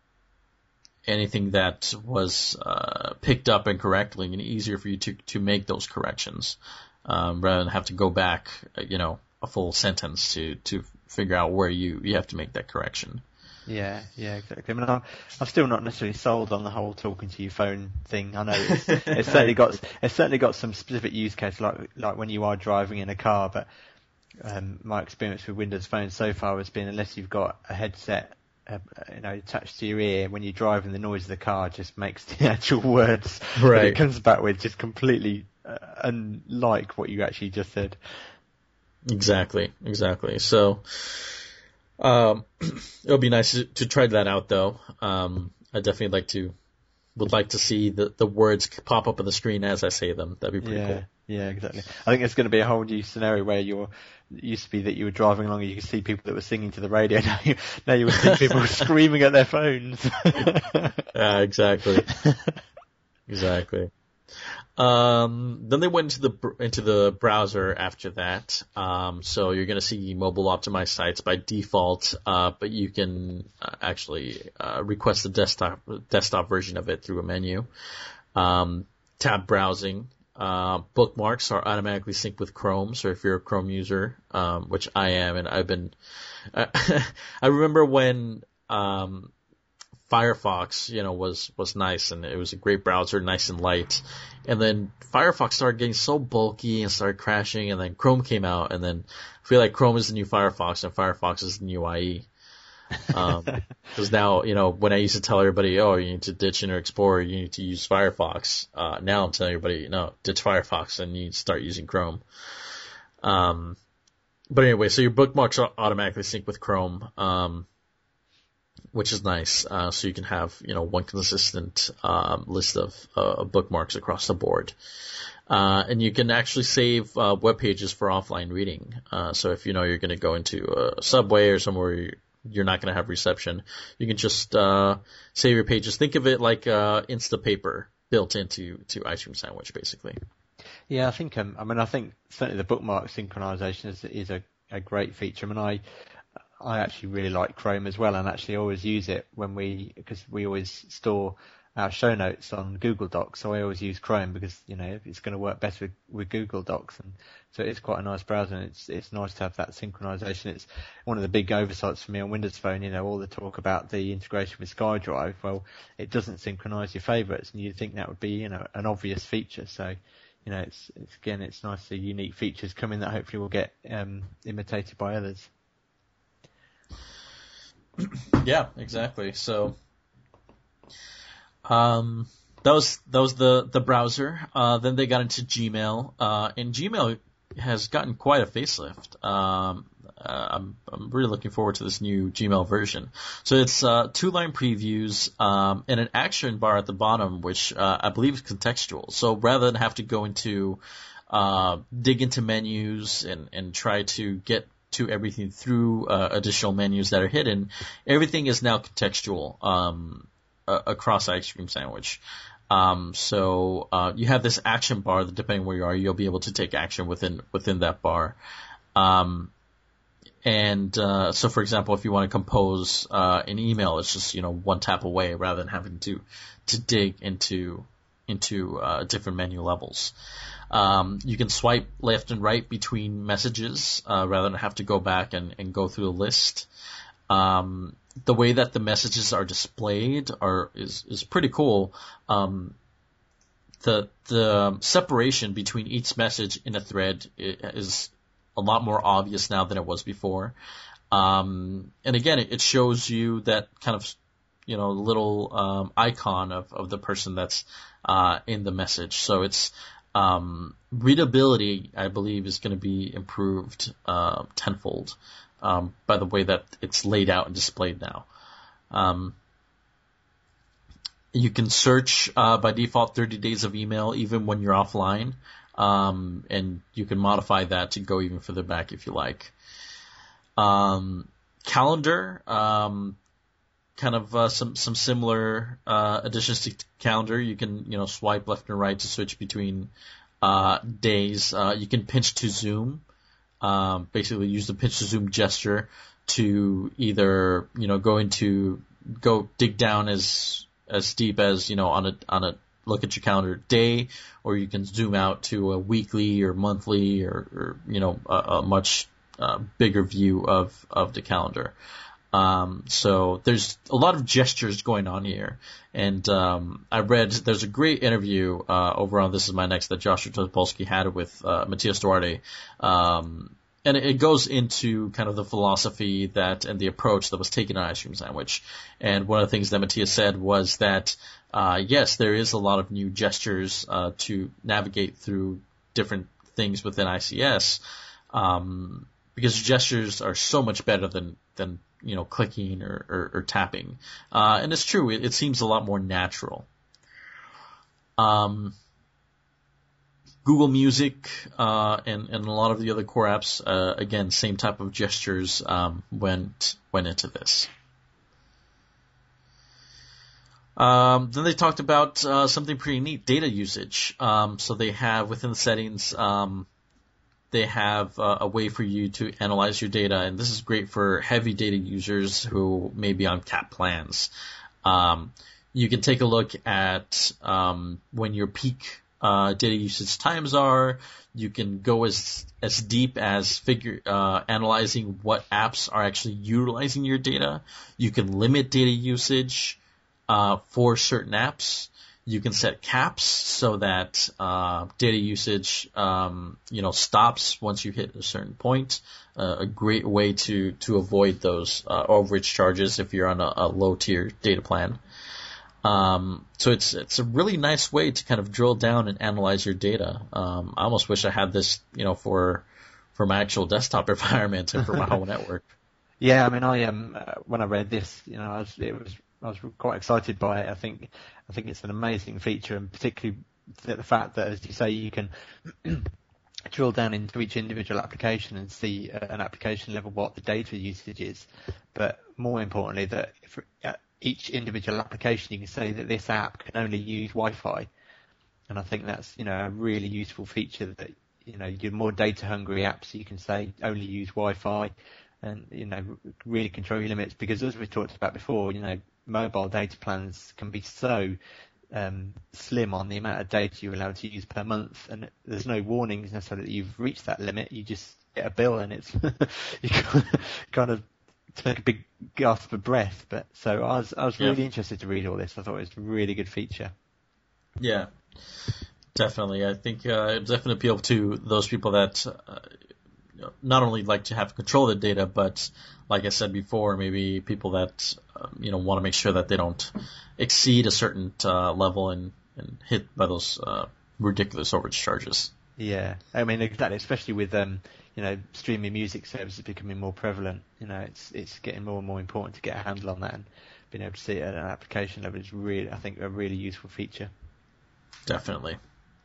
anything that was uh, picked up incorrectly, and easier for you to to make those corrections um, rather than have to go back, you know, a full sentence to to figure out where you you have to make that correction. Yeah, yeah, exactly. I mean, I'm, I'm still not necessarily sold on the whole talking to your phone thing. I know it's, it's certainly got it's certainly got some specific use case, like like when you are driving in a car. But um, my experience with Windows Phone so far has been, unless you've got a headset, uh, you know, attached to your ear, when you're driving, the noise of the car just makes the actual words right. that it comes back with just completely uh, unlike what you actually just said. Exactly, exactly. So. Um, it'll be nice to, to try that out, though. Um, I definitely like to, would like to see the, the words pop up on the screen as I say them. That'd be pretty yeah. cool. Yeah, exactly. I think it's going to be a whole new scenario where you're, it used to be that you were driving along and you could see people that were singing to the radio. Now you, now you would see people screaming at their phones. Yeah, exactly. Exactly. Um, then they went into the br- into the browser after that. Um, so you're going to see mobile optimized sites by default, uh, but you can uh, actually uh, request the desktop desktop version of it through a menu. Um, tab browsing. Uh, bookmarks are automatically synced with Chrome. So if you're a Chrome user, um, which I am, and I've been, uh, I remember when um, Firefox, you know, was, was nice and it was a great browser, nice and light. And then Firefox started getting so bulky and started crashing, and then Chrome came out, and then I feel like Chrome is the new Firefox and Firefox is the new I E. Um, cause now, you know, when I used to tell everybody, oh, you need to ditch Internet Explorer, you need to use Firefox, uh, now I'm telling everybody, no, ditch Firefox and you need to start using Chrome. Um, but anyway, so your bookmarks are automatically sync with Chrome, um, which is nice. Uh, so you can have, you know, one consistent, um, list of, uh, bookmarks across the board. Uh, and you can actually save, uh, web pages for offline reading. Uh, so if you know you're going to go into a subway or somewhere you're, you're not going to have reception, you can just, uh, save your pages. Think of it like, uh, Instapaper built into, to Ice Cream Sandwich, basically. Yeah, I think, um, I mean, I think certainly the bookmark synchronization is, is a, a great feature. I mean, I, I actually really like Chrome as well, and actually always use it when we, because we always store our show notes on Google Docs, so I always use Chrome because, you know, it's going to work better with, with Google Docs, and so it's quite a nice browser, and it's it's nice to have that synchronization. It's one of the big oversights for me on Windows Phone, you know, all the talk about the integration with SkyDrive. Well, it doesn't synchronize your favorites, and you'd think that would be, you know, an obvious feature. So, you know, it's, it's again, it's nice the unique features come in that hopefully will get um, imitated by others. Yeah, exactly. So, um, that was that was the the browser. Uh, then they got into Gmail, uh, and Gmail has gotten quite a facelift. Um, uh, I'm I'm really looking forward to this new Gmail version. So it's uh, two line previews um, and an action bar at the bottom, which uh, I believe is contextual. So rather than have to go into uh, dig into menus and and try to get to everything through uh, additional menus that are hidden, everything is now contextual um, uh, across Ice Cream Sandwich. Um, so uh, you have this action bar that, depending where you are, you'll be able to take action within within that bar. Um, and uh, so, for example, if you want to compose uh, an email, it's just, you know, one tap away rather than having to to dig into into uh, different menu levels. Um, you can swipe left and right between messages uh, rather than have to go back and, and go through the list. Um, the way that the messages are displayed are is is pretty cool. Um, the the separation between each message in a thread is a lot more obvious now than it was before. Um, and again, it, it shows you that kind of, you know, little um, icon of, of the person that's uh, in the message. So it's Um, readability, I believe, is going to be improved uh, tenfold um, by the way that it's laid out and displayed now. Um, you can search uh, by default thirty days of email even when you're offline, um, and you can modify that to go even further back if you like. Um, calendar, um, kind of uh, some some similar uh, additions to calendar. You can, you know, swipe left and right to switch between uh, days. Uh, you can pinch to zoom. Um, basically, use the pinch to zoom gesture to either, you know, go into go dig down as as deep as, you know, on a on a look at your calendar day, or you can zoom out to a weekly or monthly or, or you know a, a much uh, bigger view of of the calendar. Um, so there's a lot of gestures going on here, and um, I read there's a great interview uh, over on This Is My Next that Joshua Topolsky had with uh, Matias Duarte, um, and it goes into kind of the philosophy that and the approach that was taken on Ice Cream Sandwich. And one of the things that Matias said was that uh, yes, there is a lot of new gestures uh, to navigate through different things within I C S, um, because gestures are so much better than than you know, clicking or, or, or tapping. Uh, and it's true, it, it seems a lot more natural. Um, Google Music, uh, and, and a lot of the other core apps, uh, again, same type of gestures, um, went, went into this. Um, then they talked about, uh, something pretty neat, data usage. Um, so they have within the settings, um, they have uh, a way for you to analyze your data, and this is great for heavy data users who may be on cap plans. Um, you can take a look at, um, when your peak Uh, data usage times are. You can go as as deep as figure uh, analyzing what apps are actually utilizing your data. You can limit data usage uh, for certain apps. You can set caps so that uh, data usage um, you know stops once you hit a certain point. Uh, a great way to to avoid those uh, overage charges if you're on a, a low tier data plan. Um, so it's, it's a really nice way to kind of drill down and analyze your data. Um, I almost wish I had this, you know, for, for my actual desktop environment and for my whole network. Yeah, I mean, I um, uh, when I read this, you know, I was, it was, I was quite excited by it. I think, I think it's an amazing feature, and particularly the fact that, as you say, you can drill down into each individual application and see uh, an application level what the data usage is. But more importantly, that if, uh, each individual application, you can say that this app can only use Wi-Fi. And I think that's, you know, a really useful feature that, you know, your more data hungry apps, you can say only use Wi-Fi and, you know, really control your limits, because as we talked about before, you know, mobile data plans can be so um, slim on the amount of data you're allowed to use per month, and there's no warnings necessarily that you've reached that limit. You just get a bill and it's, you kind of take a big gasp of breath. But so I was I was really yeah. interested to read all this. I thought it was a really good feature. Yeah, definitely. I think uh, it definitely appeal to those people that uh, not only like to have control of the data, but like I said before, maybe people that uh, you know want to make sure that they don't exceed a certain uh, level and, and hit by those uh, ridiculous overage charges. Yeah, I mean exactly, especially with um, you know, streaming music services becoming more prevalent. You know, it's it's getting more and more important to get a handle on that, and being able to see it at an application level is really, I think, a really useful feature. Definitely.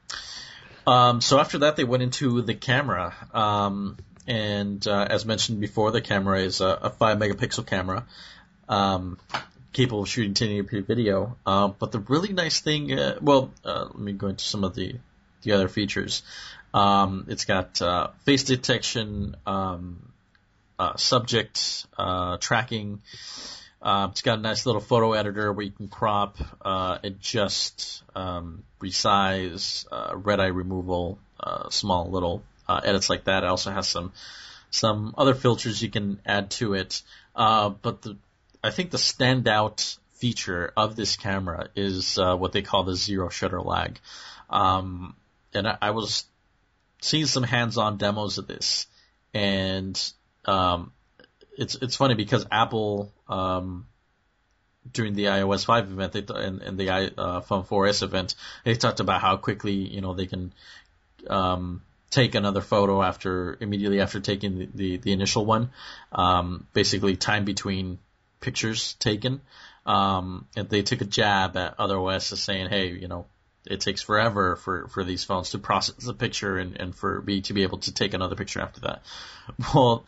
Um, so after that, they went into the camera, um, and uh, as mentioned before, the camera is a, a five megapixel camera, um, capable of shooting ten eighty p video. Uh, but the really nice thing, uh, well, uh, let me go into some of the the other features. Um, it's got uh, face detection, um, uh, subject uh, tracking. Uh, it's got a nice little photo editor where you can crop, uh, adjust, um, resize, uh, red eye removal, uh, small little uh, edits like that. It also has some some other filters you can add to it. Uh, but the I think the standout feature of this camera is uh, what they call the zero shutter lag. Um, and I, I was seeing some hands-on demos of this, and um, it's it's funny because Apple um, during the iOS five event they and, and the iPhone four S event, they talked about how quickly you know they can um, take another photo after immediately after taking the the, the initial one, um, basically time between pictures taken. Um, and they took a jab at other O Ss saying, hey, you know, it takes forever for, for these phones to process the picture and, and for me to be able to take another picture after that. Well,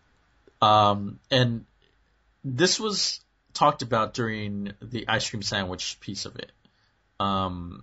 um, and this was talked about during the ice cream sandwich piece of it. Um,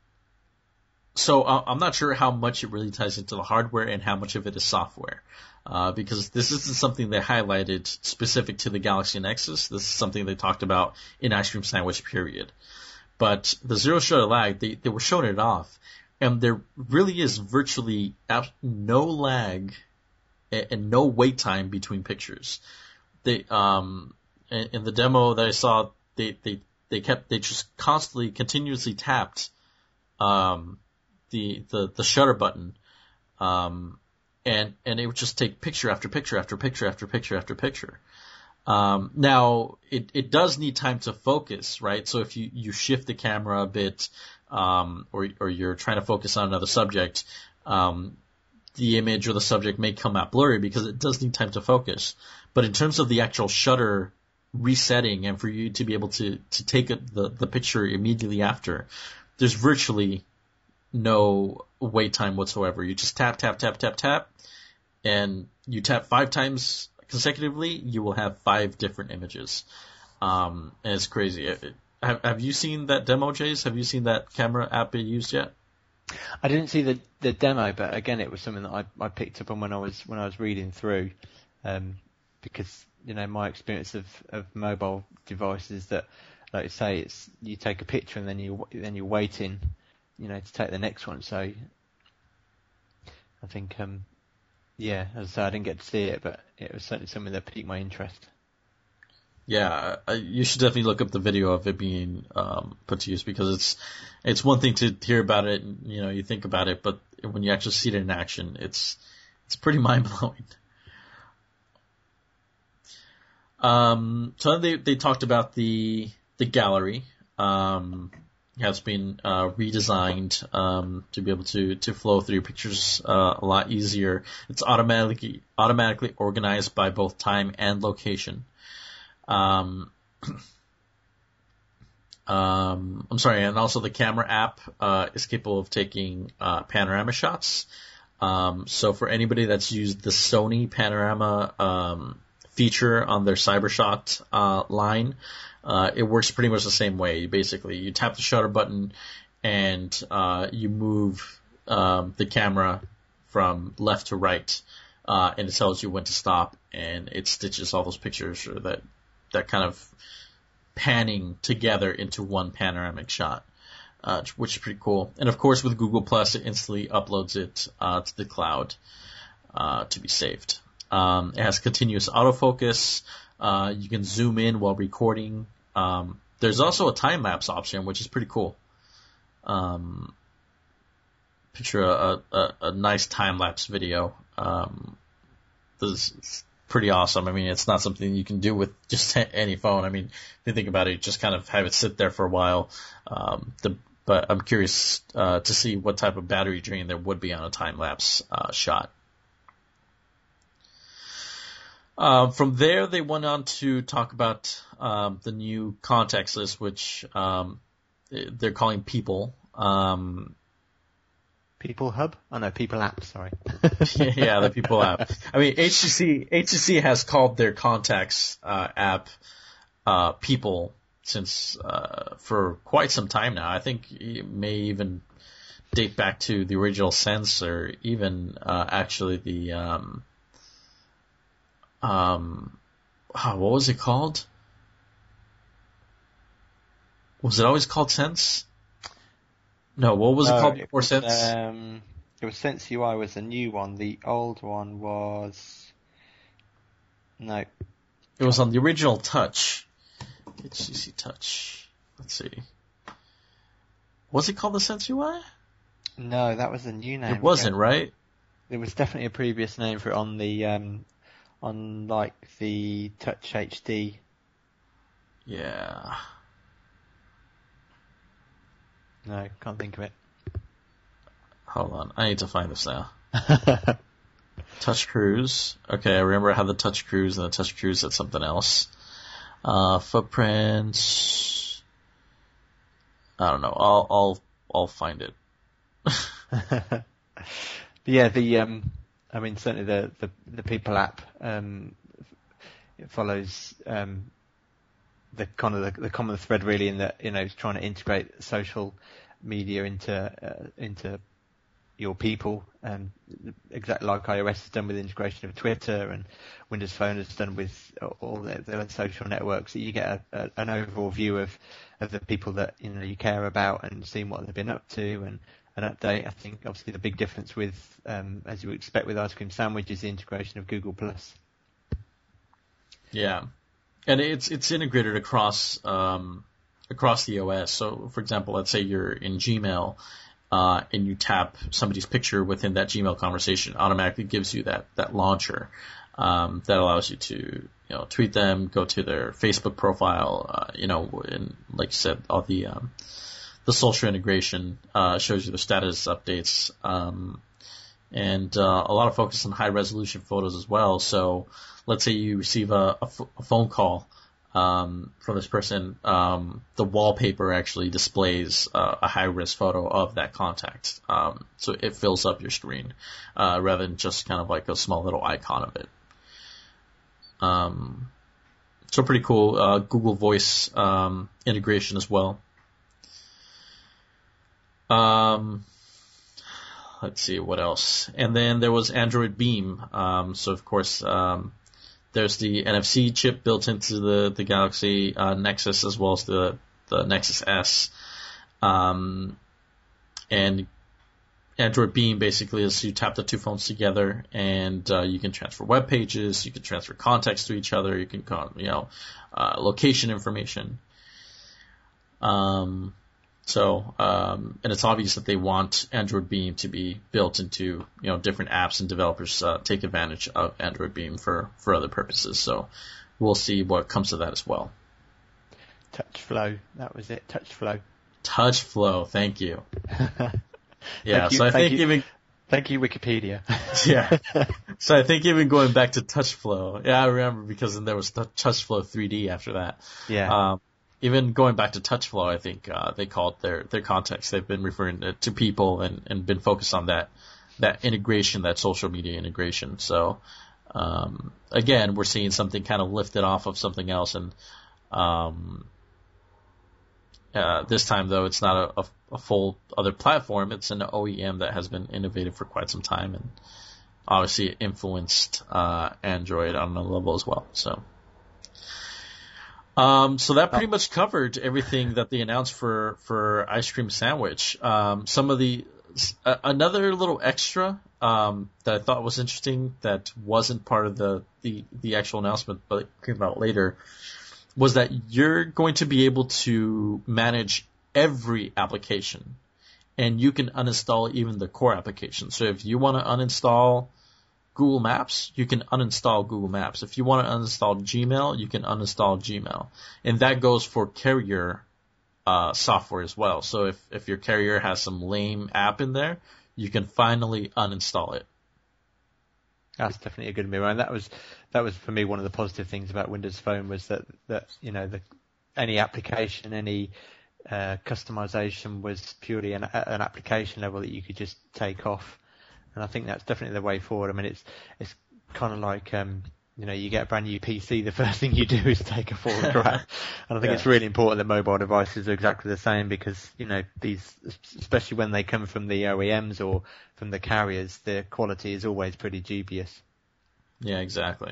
so I'm not sure how much it really ties into the hardware and how much of it is software. Uh, because this isn't something they highlighted specific to the Galaxy Nexus. This is something they talked about in Ice Cream Sandwich, period. But the zero shutter lag, they, they were showing it off, and there really is virtually no lag and, and no wait time between pictures. They, um, in, in the demo that I saw, they, they, they kept, they just constantly, continuously tapped, um, the, the, the shutter button, um, And, and it would just take picture after picture after picture after picture after picture. Um, now, it, it does need time to focus, right? So if you, you shift the camera a bit, um, or, or you're trying to focus on another subject, um, the image or the subject may come out blurry because it does need time to focus. But in terms of the actual shutter resetting and for you to be able to, to take a, the, the picture immediately after, there's virtually no wait time whatsoever. You just tap, tap, tap, tap, tap, and you tap five times consecutively, you will have five different images. Um, and it's crazy. Have, have you seen that demo, Jace? Have you seen that camera app being used yet? I didn't see the, the demo, but again, it was something that I, I picked up on when I was when I was reading through, um, because you know my experience of, of mobile devices that, like you say, it's you take a picture and then you then you're waiting, you know, to take the next one. So I think, um, yeah, as I say, I didn't get to see it, but it was certainly something that piqued my interest. Yeah, you should definitely look up the video of it being um, put to use, because it's it's one thing to hear about it, and, you know, you think about it, but when you actually see it in action, it's it's pretty mind blowing. Um, so they they talked about the the gallery. Um, has been uh, redesigned um, to be able to to flow through pictures uh, a lot easier. It's automatically automatically organized by both time and location. Um, um, I'm sorry, and also the camera app uh, is capable of taking uh, panorama shots. Um, so for anybody that's used the Sony panorama um, feature on their CyberShot uh, line, uh, it works pretty much the same way. You basically you tap the shutter button and uh, you move um, the camera from left to right, uh, and it tells you when to stop, and it stitches all those pictures or that. that kind of panning together into one panoramic shot, uh, which is pretty cool. And of course, with Google Plus, it instantly uploads it uh, to the cloud uh, to be saved. Um, it has continuous autofocus. Uh, you can zoom in while recording. Um, there's also a time lapse option, which is pretty cool. Um, picture a, a, a nice time lapse video. Um, this is pretty awesome. I mean, it's not something you can do with just any phone. I mean, if you think about it, you just kind of have it sit there for a while. Um, the, but I'm curious uh, to see what type of battery drain there would be on a time-lapse uh, shot. Uh, from there, they went on to talk about um, the new contacts list, which um, they're calling People. Um, People Hub? Oh no, People App, sorry. Yeah, the People app. I mean, H T C H T C has called their contacts uh, app uh, People since uh, for quite some time now. I think it may even date back to the original Sense, or even uh, actually the um, um, oh, what was it called? Was it always called Sense? No, what was no, it called it before was, Sense? Um, it was Sense U I was the new one. The old one was no. It was on the original Touch. H T C Touch. Let's see. Was it called the Sense U I? No, that was the new name. It wasn't, right? There was definitely a previous name for it on the um, on like the Touch H D. Yeah. No, can't think of it. Hold on, I need to find this now. Touch Cruise. Okay, I remember I had the Touch Cruise, and the Touch Cruise had something else. Uh, footprints. I don't know. I'll I'll I'll find it. But yeah, the um, I mean certainly the the, the People app um, it follows um. the kind of the, the common thread really in that, you know, it's trying to integrate social media into uh, into your People, um, exactly like iOS has done with the integration of Twitter, and Windows Phone has done with all the, the social networks. So you get a, a, an overall view of, of the people that, you know, you care about, and seeing what they've been up to, and an update. I think obviously the big difference with, um, as you would expect with Ice Cream Sandwich, is the integration of Google Plus. Yeah. And it's it's integrated across um, across the O S. So, for example, let's say you're in Gmail uh, and you tap somebody's picture within that Gmail conversation, it automatically gives you that that launcher um, that allows you to, you know, tweet them, go to their Facebook profile, uh, you know, and like you said, all the um, the social integration uh, shows you the status updates, um, and uh, a lot of focus on high resolution photos as well. So let's say you receive a, a, f- a phone call um, from this person, um, the wallpaper actually displays uh, a high-res photo of that contact. Um, so it fills up your screen uh, rather than just kind of like a small little icon of it. Um, so pretty cool. Uh, Google Voice um, integration as well. Um, let's see what else. And then there was Android Beam. Um, so of course, um, there's the N F C chip built into the the Galaxy uh, Nexus as well as the the Nexus S. Um, and Android Beam basically is you tap the two phones together and uh, you can transfer web pages, you can transfer contacts to each other, you can you know uh, location information. Um, so um, and it's obvious that they want Android Beam to be built into you know different apps, and developers uh, take advantage of Android Beam for for other purposes. So we'll see what comes of that as well. TouchFlow, that was it. TouchFlow. TouchFlow, thank you. Yeah, thank you, so I think you, even thank you Wikipedia. Yeah, so I think even going back to TouchFlow, yeah, I remember because then there was TouchFlow three D after that. Yeah. Um, even going back to TouchFlow, I think uh, they called their their context. They've been referring to, to people and, and been focused on that that integration, that social media integration. So um, again, we're seeing something kind of lifted off of something else, and um, uh, this time though, it's not a, a, a full other platform. It's an O E M that has been innovative for quite some time, and obviously it influenced uh, Android on a level as well. So. Um, so that pretty much covered everything that they announced for, for Ice Cream Sandwich. Um, some of the, uh, another little extra, um, that I thought was interesting that wasn't part of the, the, the actual announcement, but it came out later, was that you're going to be able to manage every application, and you can uninstall even the core application. So if you want to uninstall Google Maps, you can uninstall Google Maps. If you want to uninstall Gmail, you can uninstall Gmail. And that goes for carrier uh, software as well. So if, if your carrier has some lame app in there, you can finally uninstall it. That's definitely a good move. And that was that was for me one of the positive things about Windows Phone was that, that you know the any application, any uh, customization was purely an, an application level that you could just take off. And I think that's definitely the way forward. I mean, it's it's kind of like, um, you know, you get a brand new P C, the first thing you do is take a photograph. And I think yeah. it's really important that mobile devices are exactly the same because, you know, these, especially when they come from the O E Ms or from the carriers, their quality is always pretty dubious. Yeah, exactly.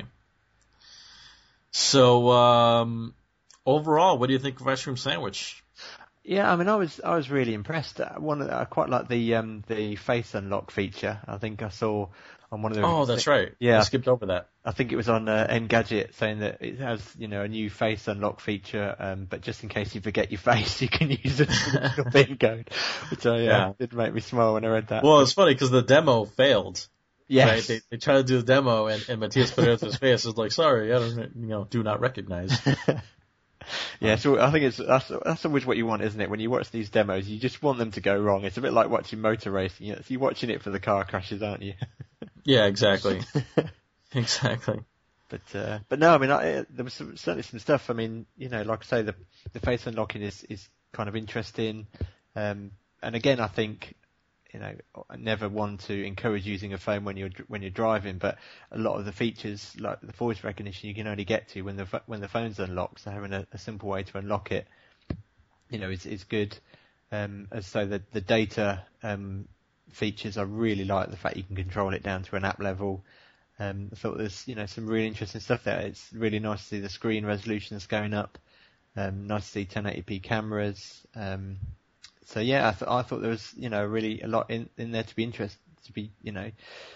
So, um, overall, what do you think of Ice Cream Sandwich? Yeah, I mean, I was I was really impressed. One, of the, I quite like the um the face unlock feature. I think I saw on one of the. Oh, that's right. Yeah, I skipped over that. I think it was on uh, Engadget saying that it has you know a new face unlock feature, um, but just in case you forget your face, you can use a little pin code. Which I, uh, yeah, did make me smile when I read that. Well, it's funny because the demo failed. Yes. Right? They they tried to do the demo, and, and Matias Pereira's face is like, sorry, I don't you know do not recognize. Yeah, so I think it's that's that's always what you want, isn't it? When you watch these demos, you just want them to go wrong. It's a bit like watching motor racing. You know, you're watching it for the car crashes, aren't you? Yeah, exactly. Exactly. But uh, but no, I mean, I, there was some, certainly some stuff. I mean, you know, like I say, the the face unlocking is is kind of interesting. Um, and again, I think, you know, I never want to encourage using a phone when you're when you're driving, but a lot of the features, like the voice recognition, you can only get to when the when the phone's unlocked. So having a, a simple way to unlock it, you know, is is good. Um, as so the the data um, features, I really like the fact you can control it down to an app level. Um, I thought there's you know some really interesting stuff there. It's really nice to see the screen resolutions going up. Um, nice to see ten eighty p cameras. Um, So yeah, I, th- I thought there was, you know, really a lot in, in there to be interested, to be, you know,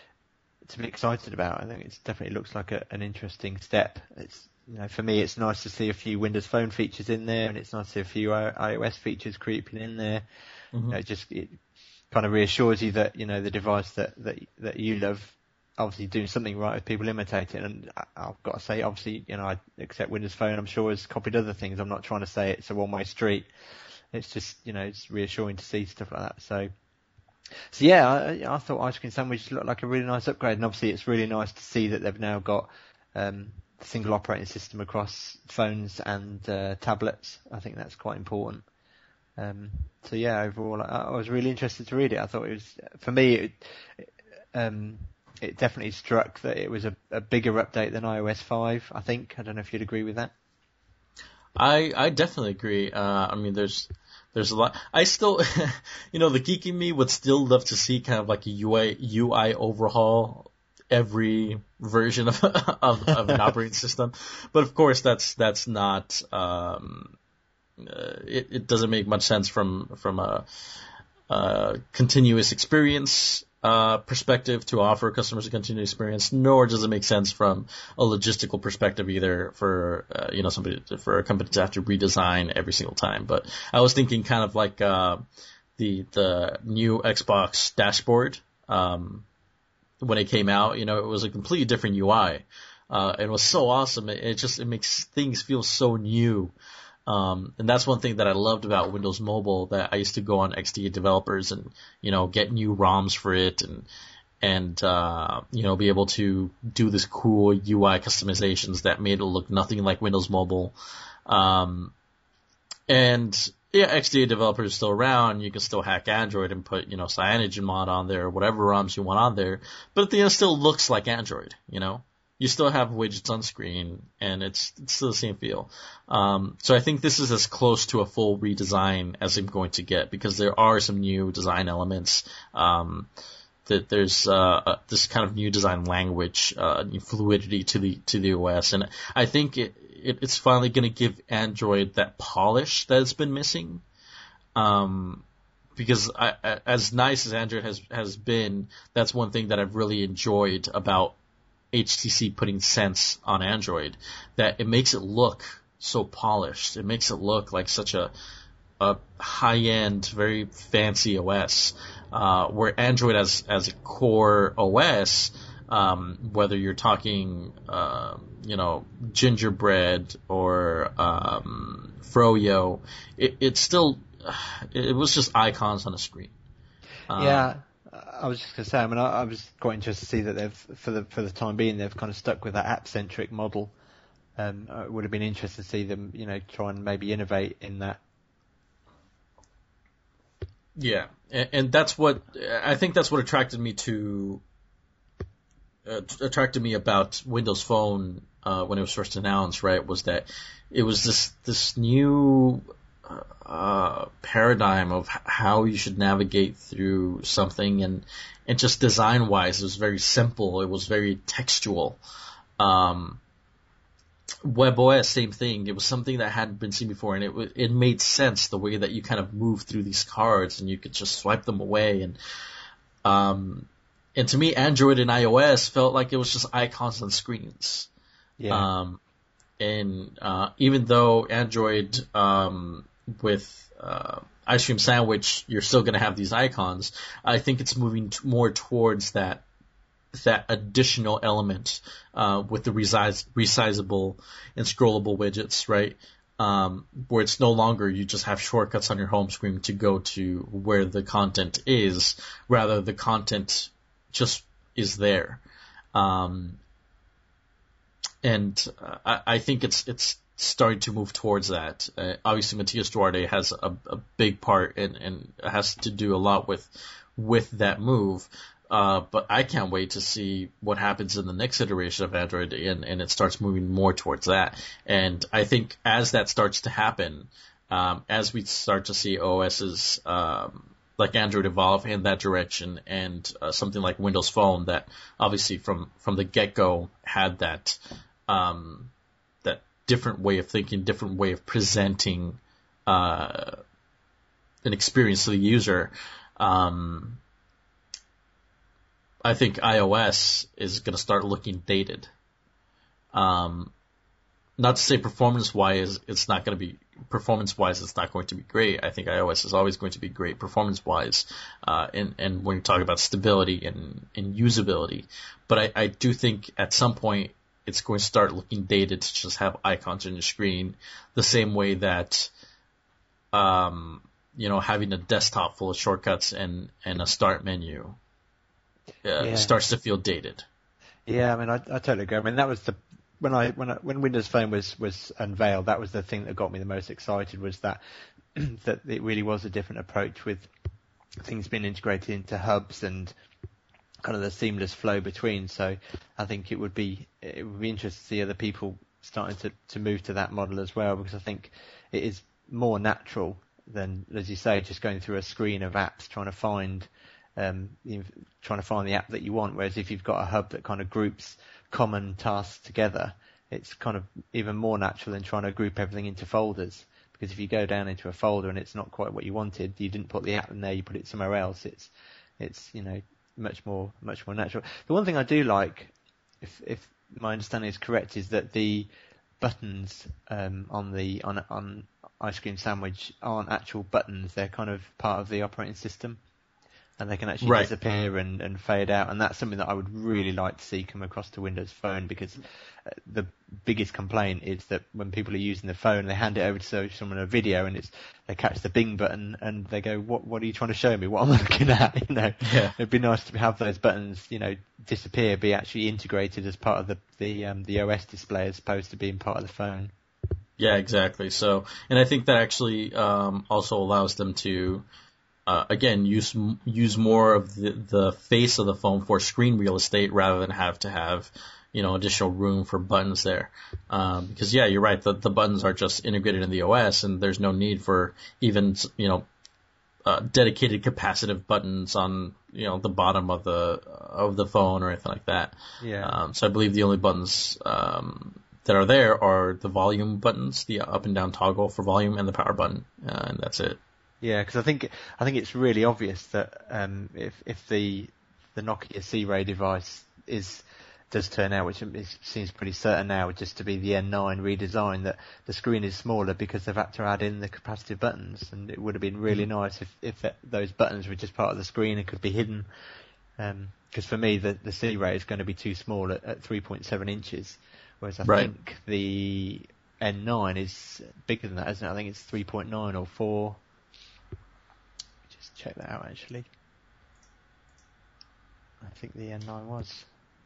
to be excited about. I think it definitely looks like a, an interesting step. It's, you know, for me, it's nice to see a few Windows Phone features in there, and it's nice to see a few iOS features creeping in there. Mm-hmm. You know, it just it kind of reassures you that, you know, the device that, that that you love, obviously doing something right if people imitate it. And I, I've got to say, obviously, you know, I accept Windows Phone, I'm sure, has copied other things. I'm not trying to say it's a one-way street. It's just, you know, it's reassuring to see stuff like that. So, so yeah, I, I thought Ice Cream Sandwich looked like a really nice upgrade, and obviously it's really nice to see that they've now got um, single operating system across phones and uh, tablets. I think that's quite important. Um, so yeah, overall, I, I was really interested to read it. I thought it was, for me, it, um, it definitely struck that it was a, a bigger update than i O S five, I think. I don't know if you'd agree with that. I I definitely agree. Uh, I mean, there's there's a lot. I still, you know, the geeky me would still love to see kind of like a U I U I overhaul every version of of, of an operating system. But of course, that's that's not. Um, uh, it it doesn't make much sense from from a, a continuous experience uh, perspective to offer customers a continuous experience, nor does it make sense from a logistical perspective either for, uh, you know, somebody, for a company to have to redesign every single time. But I was thinking kind of like, uh, the, the new Xbox dashboard, um, when it came out, you know, it was a completely different U I. Uh, it was so awesome. It, it just, it makes things feel so new. Um, and that's one thing that I loved about Windows Mobile, that I used to go on X D A developers and, you know, get new ROMs for it and, and, uh, you know, be able to do this cool U I customizations that made it look nothing like Windows Mobile. Um, and yeah, X D A developers are still around. You can still hack Android and put, you know, CyanogenMod on there or whatever ROMs you want on there. But at the end, it still looks like Android, you know? You still have widgets on screen, and it's, it's still the same feel. Um, so I think this is as close to a full redesign as I'm going to get, because there are some new design elements. Um, that there's uh, this kind of new design language, uh, new fluidity to the to the O S, and I think it, it it's finally going to give Android that polish that it's been missing. Um, because I, as nice as Android has has been, that's one thing that I've really enjoyed about H T C putting Sense on Android, that it makes it look so polished. It makes it look like such a, a high-end, very fancy O S, uh, where Android as, as a core O S, um, whether you're talking, uh, you know, Gingerbread or, um, Froyo, it, it still, it was just icons on a screen. Um, yeah. I was just going to say, I mean, I, I was quite interested to see that they've, for the for the time being, they've kind of stuck with that app-centric model. Um, it would have been interesting to see them, you know, try and maybe innovate in that. Yeah, and, and that's what I think. That's what attracted me to uh, attracted me about Windows Phone uh, when it was first announced. Right, was that it was this this new Uh, paradigm of how you should navigate through something, and and just design wise, it was very simple. It was very textual. Um, WebOS, same thing. It was something that hadn't been seen before, and it it made sense the way that you kind of move through these cards, and you could just swipe them away. And um, and to me, Android and iOS felt like it was just icons on screens. Yeah. Um, and uh, even though Android um, with uh, Ice Cream Sandwich, you're still going to have these icons, I think it's moving t- more towards that that additional element uh, with the resize- resizable and scrollable widgets, right? Um, where it's no longer you just have shortcuts on your home screen to go to where the content is, rather the content just is there. Um, and uh, I, I think it's it's starting to move towards that. Uh, obviously, Matias Duarte has a, a big part and, and has to do a lot with with that move. Uh, but I can't wait to see what happens in the next iteration of Android, and, and it starts moving more towards that. And I think as that starts to happen, um, as we start to see O Ss um, like Android evolve in that direction, and uh, something like Windows Phone that obviously from from the get-go had that um, that different way of thinking, different way of presenting uh, an experience to the user. Um, I think iOS is going to start looking dated. Um, not to say performance-wise, it's not going to be performance-wise. It's not going to be great. I think iOS is always going to be great performance-wise, uh, and and when you talk about stability and, and usability. But I, I do think at some point it's going to start looking dated to just have icons on your screen, the same way that, um, you know, having a desktop full of shortcuts and and a start menu. Uh, yeah. Starts to feel dated. Yeah, I mean, I, I totally agree. I mean, that was the when I when I, when Windows Phone was was unveiled, that was the thing that got me the most excited. Was that that it really was a different approach with things being integrated into hubs and kind of the seamless flow between. So I think it would be it would be interesting to see other people starting to, to move to that model as well, because I think it is more natural than, as you say, just going through a screen of apps trying to find um, trying to find the app that you want. Whereas if you've got a hub that kind of groups common tasks together, it's kind of even more natural than trying to group everything into folders. Because if you go down into a folder and it's not quite what you wanted, you didn't put the app in there, you put it somewhere else. It's it's you know much more much more natural. The one thing I do like, if if my understanding is correct, is that the buttons um, on the on on Ice Cream Sandwich aren't actual buttons. They're kind of part of the operating system, and they can actually right. disappear and, and fade out. And that's something that I would really like to see come across to Windows Phone, because uh, the biggest complaint is that when people are using the phone, they hand it over to show someone a video, and it's they catch the Bing button and they go, "What what are you trying to show me? What am I looking at?" You know, yeah. It'd be nice to have those buttons, you know, disappear, be actually integrated as part of the the um, the O S display as opposed to being part of the phone. Yeah, exactly. So, and I think that actually um, also allows them to. Uh, again, use use more of the, the face of the phone for screen real estate rather than have to have, you know, additional room for buttons there. Um, because yeah, you're right. The the buttons are just integrated in the O S, and there's no need for even you know uh, dedicated capacitive buttons on you know the bottom of the of the phone or anything like that. Yeah. Um, so I believe the only buttons um, that are there are the volume buttons, the up and down toggle for volume, and the power button, uh, and that's it. Yeah, because I think I think it's really obvious that um, if if the the Nokia C-Ray device is does turn out, which it seems pretty certain now, just to be the N nine redesign, that the screen is smaller because they've had to add in the capacitive buttons, and it would have been really nice if if that, those buttons were just part of the screen and could be hidden. Because um, for me, the the C-Ray is going to be too small at, at three point seven inches, whereas I right. think the N nine is bigger than that, isn't it? I think it's three point nine or four. Check that out, actually. I think the N nine was.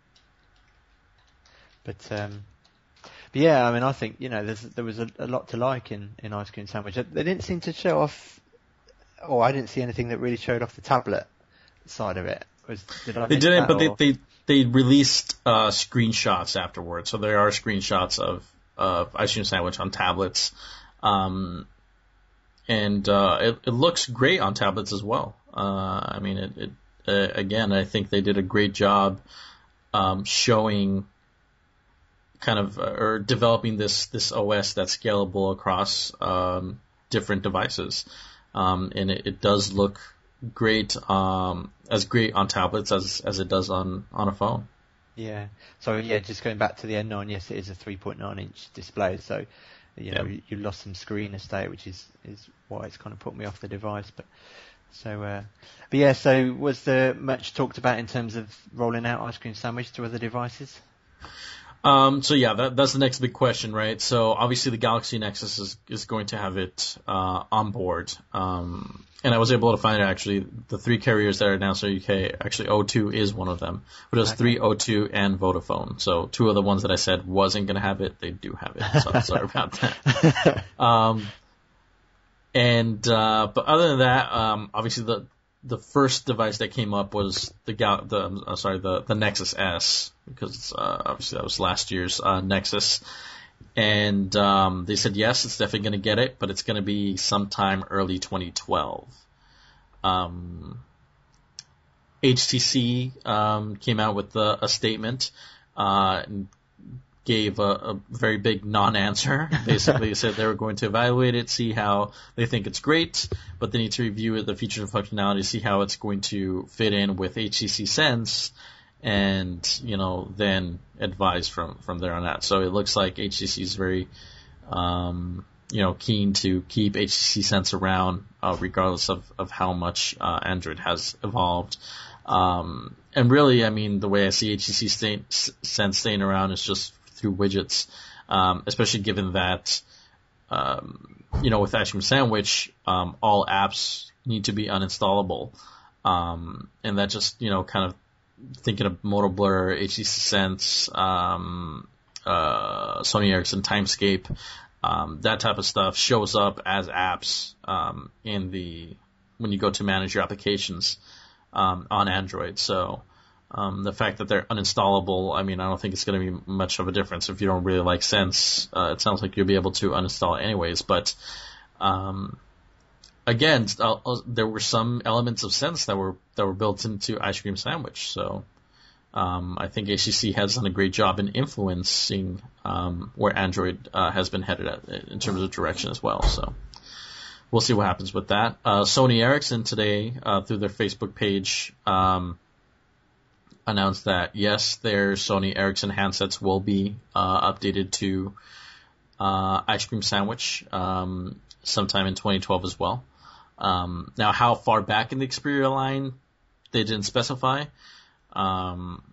But, um, but yeah, I mean, I think, you know, there's, there was a, a lot to like in, in Ice Cream Sandwich. They didn't seem to show off, or I didn't see anything that really showed off the tablet side of it. Was, did I they didn't, that, but or? they, they, they released uh, screenshots afterwards. So there are screenshots of, of Ice Cream Sandwich on tablets. Um, And uh, it, it looks great on tablets as well. Uh, I mean, it, it uh, again, I think they did a great job um, showing kind of uh, or developing this this O S that's scalable across um, different devices, um, and it, it does look great um, as great on tablets as as it does on on a phone. Yeah. So yeah, just going back to the N nine, yes, it is a three point nine inch display. So. You know, yep. you lost some screen estate, which is, is why it's kind of put me off the device. But so, uh, but yeah. So, was there much talked about in terms of rolling out Ice Cream Sandwich to other devices? Um, so yeah, that, that's the next big question, right? So obviously the Galaxy Nexus is is going to have it uh, on board, um, and I was able to find it actually. The three carriers that are announced in the U K, actually O two is one of them. But it was okay. three, O two, and Vodafone. So two of the ones that I said wasn't going to have it, they do have it. So I'm sorry about that. Um, and uh, but other than that, um, obviously the the first device that came up was the Gal- the uh, sorry the the Nexus S, because uh, obviously that was last year's uh, Nexus, and um, they said yes, it's definitely going to get it, but it's going to be sometime early twenty twelve. Um, H T C um, came out with a, a statement uh, and gave a, a very big non-answer. Basically said they were going to evaluate it, see how they think it's great, but they need to review it, the features and functionality, see how it's going to fit in with H T C Sense, and, you know, then advise from, from there on out. So it looks like H T C is very, um, you know, keen to keep H T C Sense around, uh, regardless of, of how much uh, Android has evolved. Um, and really, I mean, the way I see H T C stay, Sense staying around is just through widgets, um, especially given that, um, you know, with Ice Cream Sandwich, um, all apps need to be uninstallable. Um, and that just, you know, kind of thinking of Moto Blur, H T C Sense, um, uh, Sony Ericsson Timescape, um, that type of stuff shows up as apps um, in the when you go to manage your applications um, on Android. So um, the fact that they're uninstallable, I mean, I don't think it's going to be much of a difference if you don't really like Sense. Uh, it sounds like you'll be able to uninstall it anyways, but um, again, uh, there were some elements of Sense that were that were built into Ice Cream Sandwich. So um, I think A C C has done a great job in influencing um, where Android uh, has been headed at, in terms of direction as well. So we'll see what happens with that. Uh, Sony Ericsson today, uh, through their Facebook page, um, announced that yes, their Sony Ericsson handsets will be uh, updated to uh, Ice Cream Sandwich um, sometime in twenty twelve as well. Um, now, how far back in the Xperia line, they didn't specify. Um,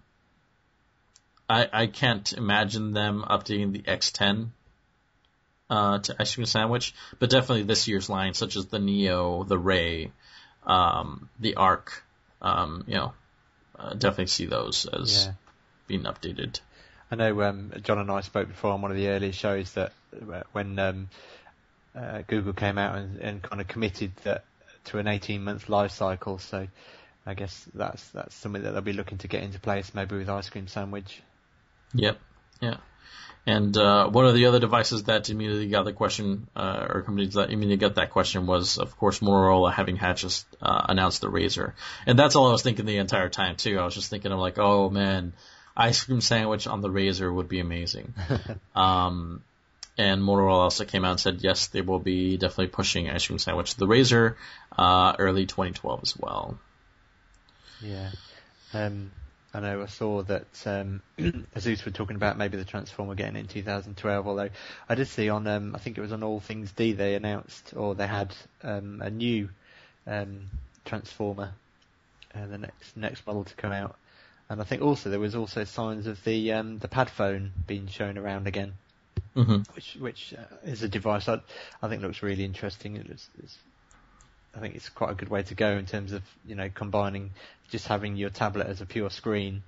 I, I can't imagine them updating the X ten uh, to Ice Cream Sandwich, but definitely this year's line, such as the Neo, the Ray, um, the Arc, um, you know, uh, definitely see those as yeah. being updated. I know um, John and I spoke before on one of the earlier shows that when um, uh, Google came out and, and kind of committed that to an eighteen-month life cycle, so I guess that's that's something that they'll be looking to get into place, maybe with Ice Cream Sandwich. Yep, yeah. And uh, one of the other devices that immediately got the question, uh, or companies that immediately got that question was, of course, Motorola having had just uh, announced the Razr. And that's all I was thinking the entire time, too. I was just thinking, I'm like, oh, man, Ice Cream Sandwich on the Razr would be amazing. um, and Motorola also came out and said, yes, they will be definitely pushing Ice Cream Sandwich to the Razr uh, early twenty twelve as well. Yeah. Um, I know I saw that um, Asus were talking about maybe the Transformer getting in two thousand twelve, although I did see on, um, I think it was on All Things D, they announced, or they had um, a new um, Transformer, uh, the next next model to come out. And I think also there was also signs of the um, the pad phone being shown around again, mm-hmm. which which uh, is a device I, I think looks really interesting. It's, it's, I think it's quite a good way to go in terms of, you know, combining just having your tablet as a pure screen.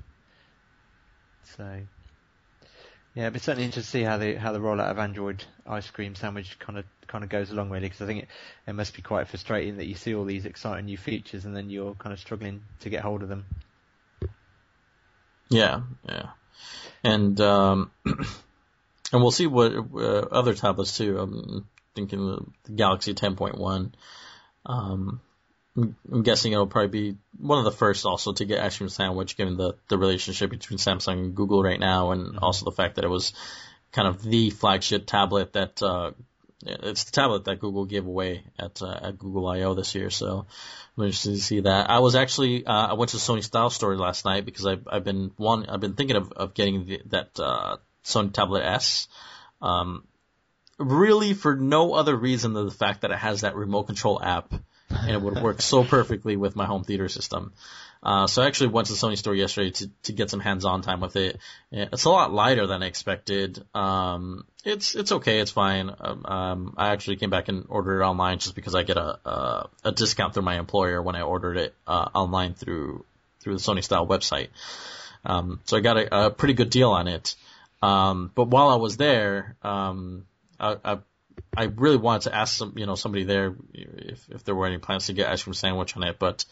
So, yeah, but it's certainly interesting to see how the how the rollout of Android Ice Cream Sandwich kind of kind of goes along, really, because I think it, it must be quite frustrating that you see all these exciting new features and then you're kind of struggling to get hold of them. Yeah, yeah, and um, and we'll see what uh, other tablets too. I'm thinking the, the Galaxy ten point one. Um, I'm guessing it'll probably be one of the first also to get Ice Cream Sandwich, given the, the relationship between Samsung and Google right now, and mm-hmm. also the fact that it was kind of the flagship tablet that uh, it's the tablet that Google gave away at uh, at Google I O this year. So I'm interested to see that. I was actually uh, I went to Sony Style Store last night because I've I've been one I've been thinking of of getting the, that uh, Sony Tablet S. Um, Really, for no other reason than the fact that it has that remote control app, and it would work so perfectly with my home theater system. Uh, so I actually went to the Sony store yesterday to, to get some hands-on time with it. It's a lot lighter than I expected. Um, it's it's okay, it's fine. Um, um, I actually came back and ordered it online just because I get a a, a discount through my employer when I ordered it uh, online through through the Sony Style website. Um, so I got a, a pretty good deal on it. Um, but while I was there, um, I, I I really wanted to ask some, you know, somebody there if if there were any plans to get Ice Cream Sandwich on it, but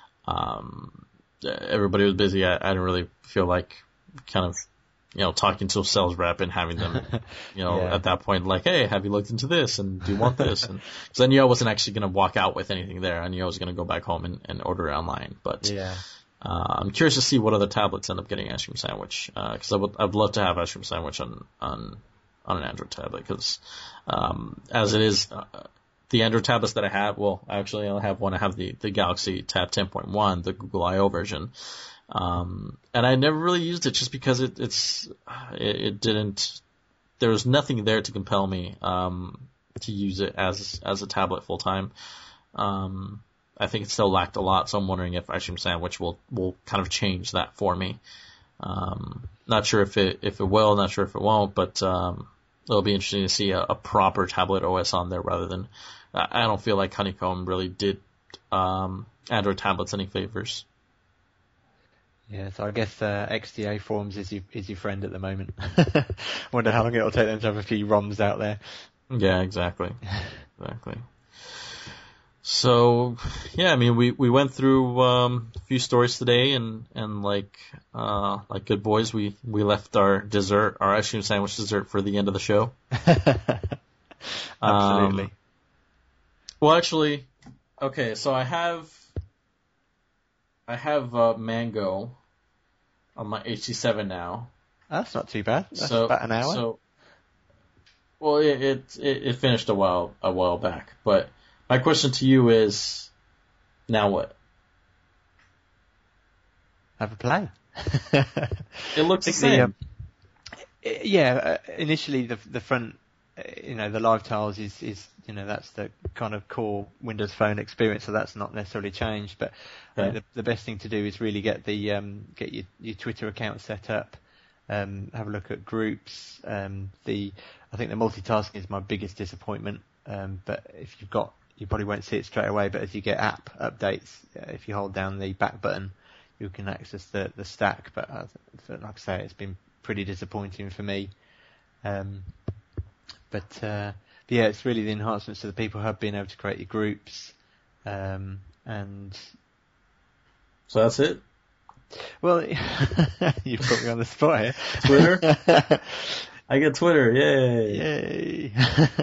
um, everybody was busy. I, I didn't really feel like kind of, you know, talking to a sales rep and having them, you know, yeah. at that point, like, hey, have you looked into this and do you want this? And because I knew I wasn't actually going to walk out with anything there. I knew I was going to go back home and, and order it online. But yeah. uh, I'm curious to see what other tablets end up getting Ice Cream Sandwich, because uh, I would I'd love to have Ice Cream Sandwich on on. on an Android tablet, because um, as it is, uh, the Android tablets that I have, well, actually I only have one. I have the, the Galaxy Tab ten point one, the Google I O version, um, and I never really used it just because it, it's it, it didn't. There was nothing there to compel me um, to use it as as a tablet full time. Um, I think it still lacked a lot, so I'm wondering if Ice Cream Sandwich will will kind of change that for me. Um, not sure if it if it will, not sure if it won't, but um, it'll be interesting to see a, a proper tablet O S on there rather than. I don't feel like Honeycomb really did um, Android tablets any favors. Yeah, so I guess uh, X D A Forums is your, is your friend at the moment. Wonder how long it'll take them to have a few ROMs out there. Yeah, exactly. Exactly. So, yeah, I mean, we, we went through um, a few stories today, and, and like uh, like good boys, we, we left our dessert, our ice cream sandwich dessert for the end of the show. Absolutely. Um, well, actually, okay, so I have I have uh, mango on my H T seven now. That's not too bad. That's so, about an hour. So, well, it, it it finished a while a while back, but my question to you is, now what? Have a play. It looks the the, same. um, yeah, uh, initially the the front, uh, you know, the live tiles is, is, you know, that's the kind of core Windows Phone experience, so that's not necessarily changed. But Okay. uh, the, the best thing to do is really get the um, get your, your Twitter account set up, um, have a look at groups. Um, the I think the multitasking is my biggest disappointment. Um, but if you've got, you probably won't see it straight away, but as you get app updates, uh, if you hold down the back button, you can access the, the stack. But uh, like I say, it's been pretty disappointing for me. Um, but, uh, but yeah, it's really the enhancements to the People Hub, being able to create your groups. Um, and So that's it? well, you've put me on the spot here. Twitter? I get Twitter, yay! Yay!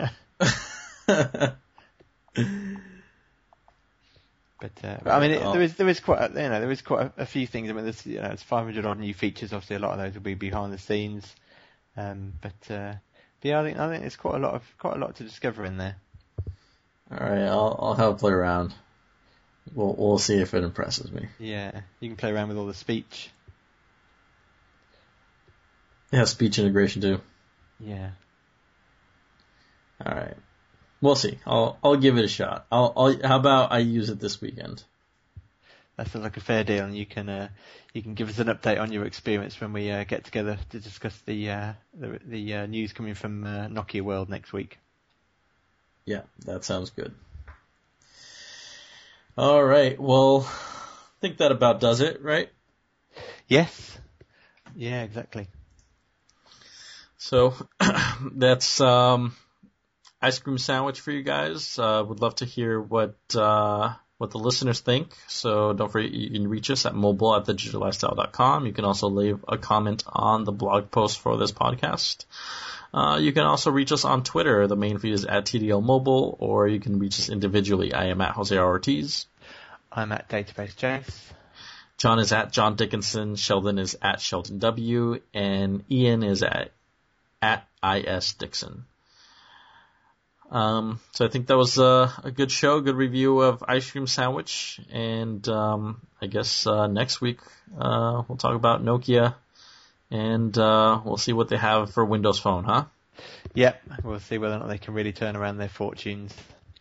But, uh, but I mean, it, there is there is quite a, you know there is quite a, a few things. I mean, there's you know it's five hundred odd new features. Obviously, a lot of those will be behind the scenes. Um, but, uh, but yeah, I think I think there's quite a lot of quite a lot to discover in there. All right, I'll I'll have a play around. We'll we'll see if it impresses me. Yeah, you can play around with all the speech. Yeah, speech integration too. Yeah. All right. We'll see. I'll I'll give it a shot. I'll, I'll how about I use it this weekend? That sounds like a fair deal, and you can uh, you can give us an update on your experience when we uh, get together to discuss the uh, the, the uh, news coming from uh, Nokia World next week. Yeah, that sounds good. All right. Well, I think that about does it, right? Yes. Yeah, exactly. So that's um, ice cream sandwich for you guys. Uh, would love to hear what uh, what the listeners think. So don't forget, you can reach us at mobile at the digital lifestyle dot com. You can also leave a comment on the blog post for this podcast. Uh, you can also reach us on Twitter. The main feed is at T D L Mobile, or you can reach us individually. I am at Jose Ortiz. I'm at Database Jace. John is at John Dickinson. Sheldon is at Sheldon W. And Ian is at at I S Dixon. Um, so I think that was uh, a good show, good review of Ice Cream Sandwich. And um, I guess uh, next week uh, we'll talk about Nokia. And uh, we'll see what they have for Windows Phone, huh? Yep, we'll see whether or not they can really turn around their fortunes.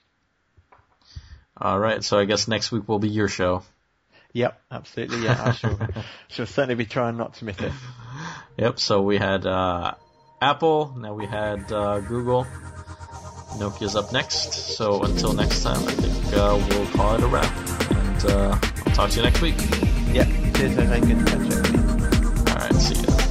All right, so I guess next week will be your show. Yep, absolutely. Yeah, I shall, shall certainly be trying not to miss it. Yep, so we had uh, Apple, now we had uh, Google. Nokia's up next. So until next time, I think uh, we'll call it a wrap. And uh, I'll talk to you next week. Yep, cheers, Jose. Good to catch up with you. All right, see you.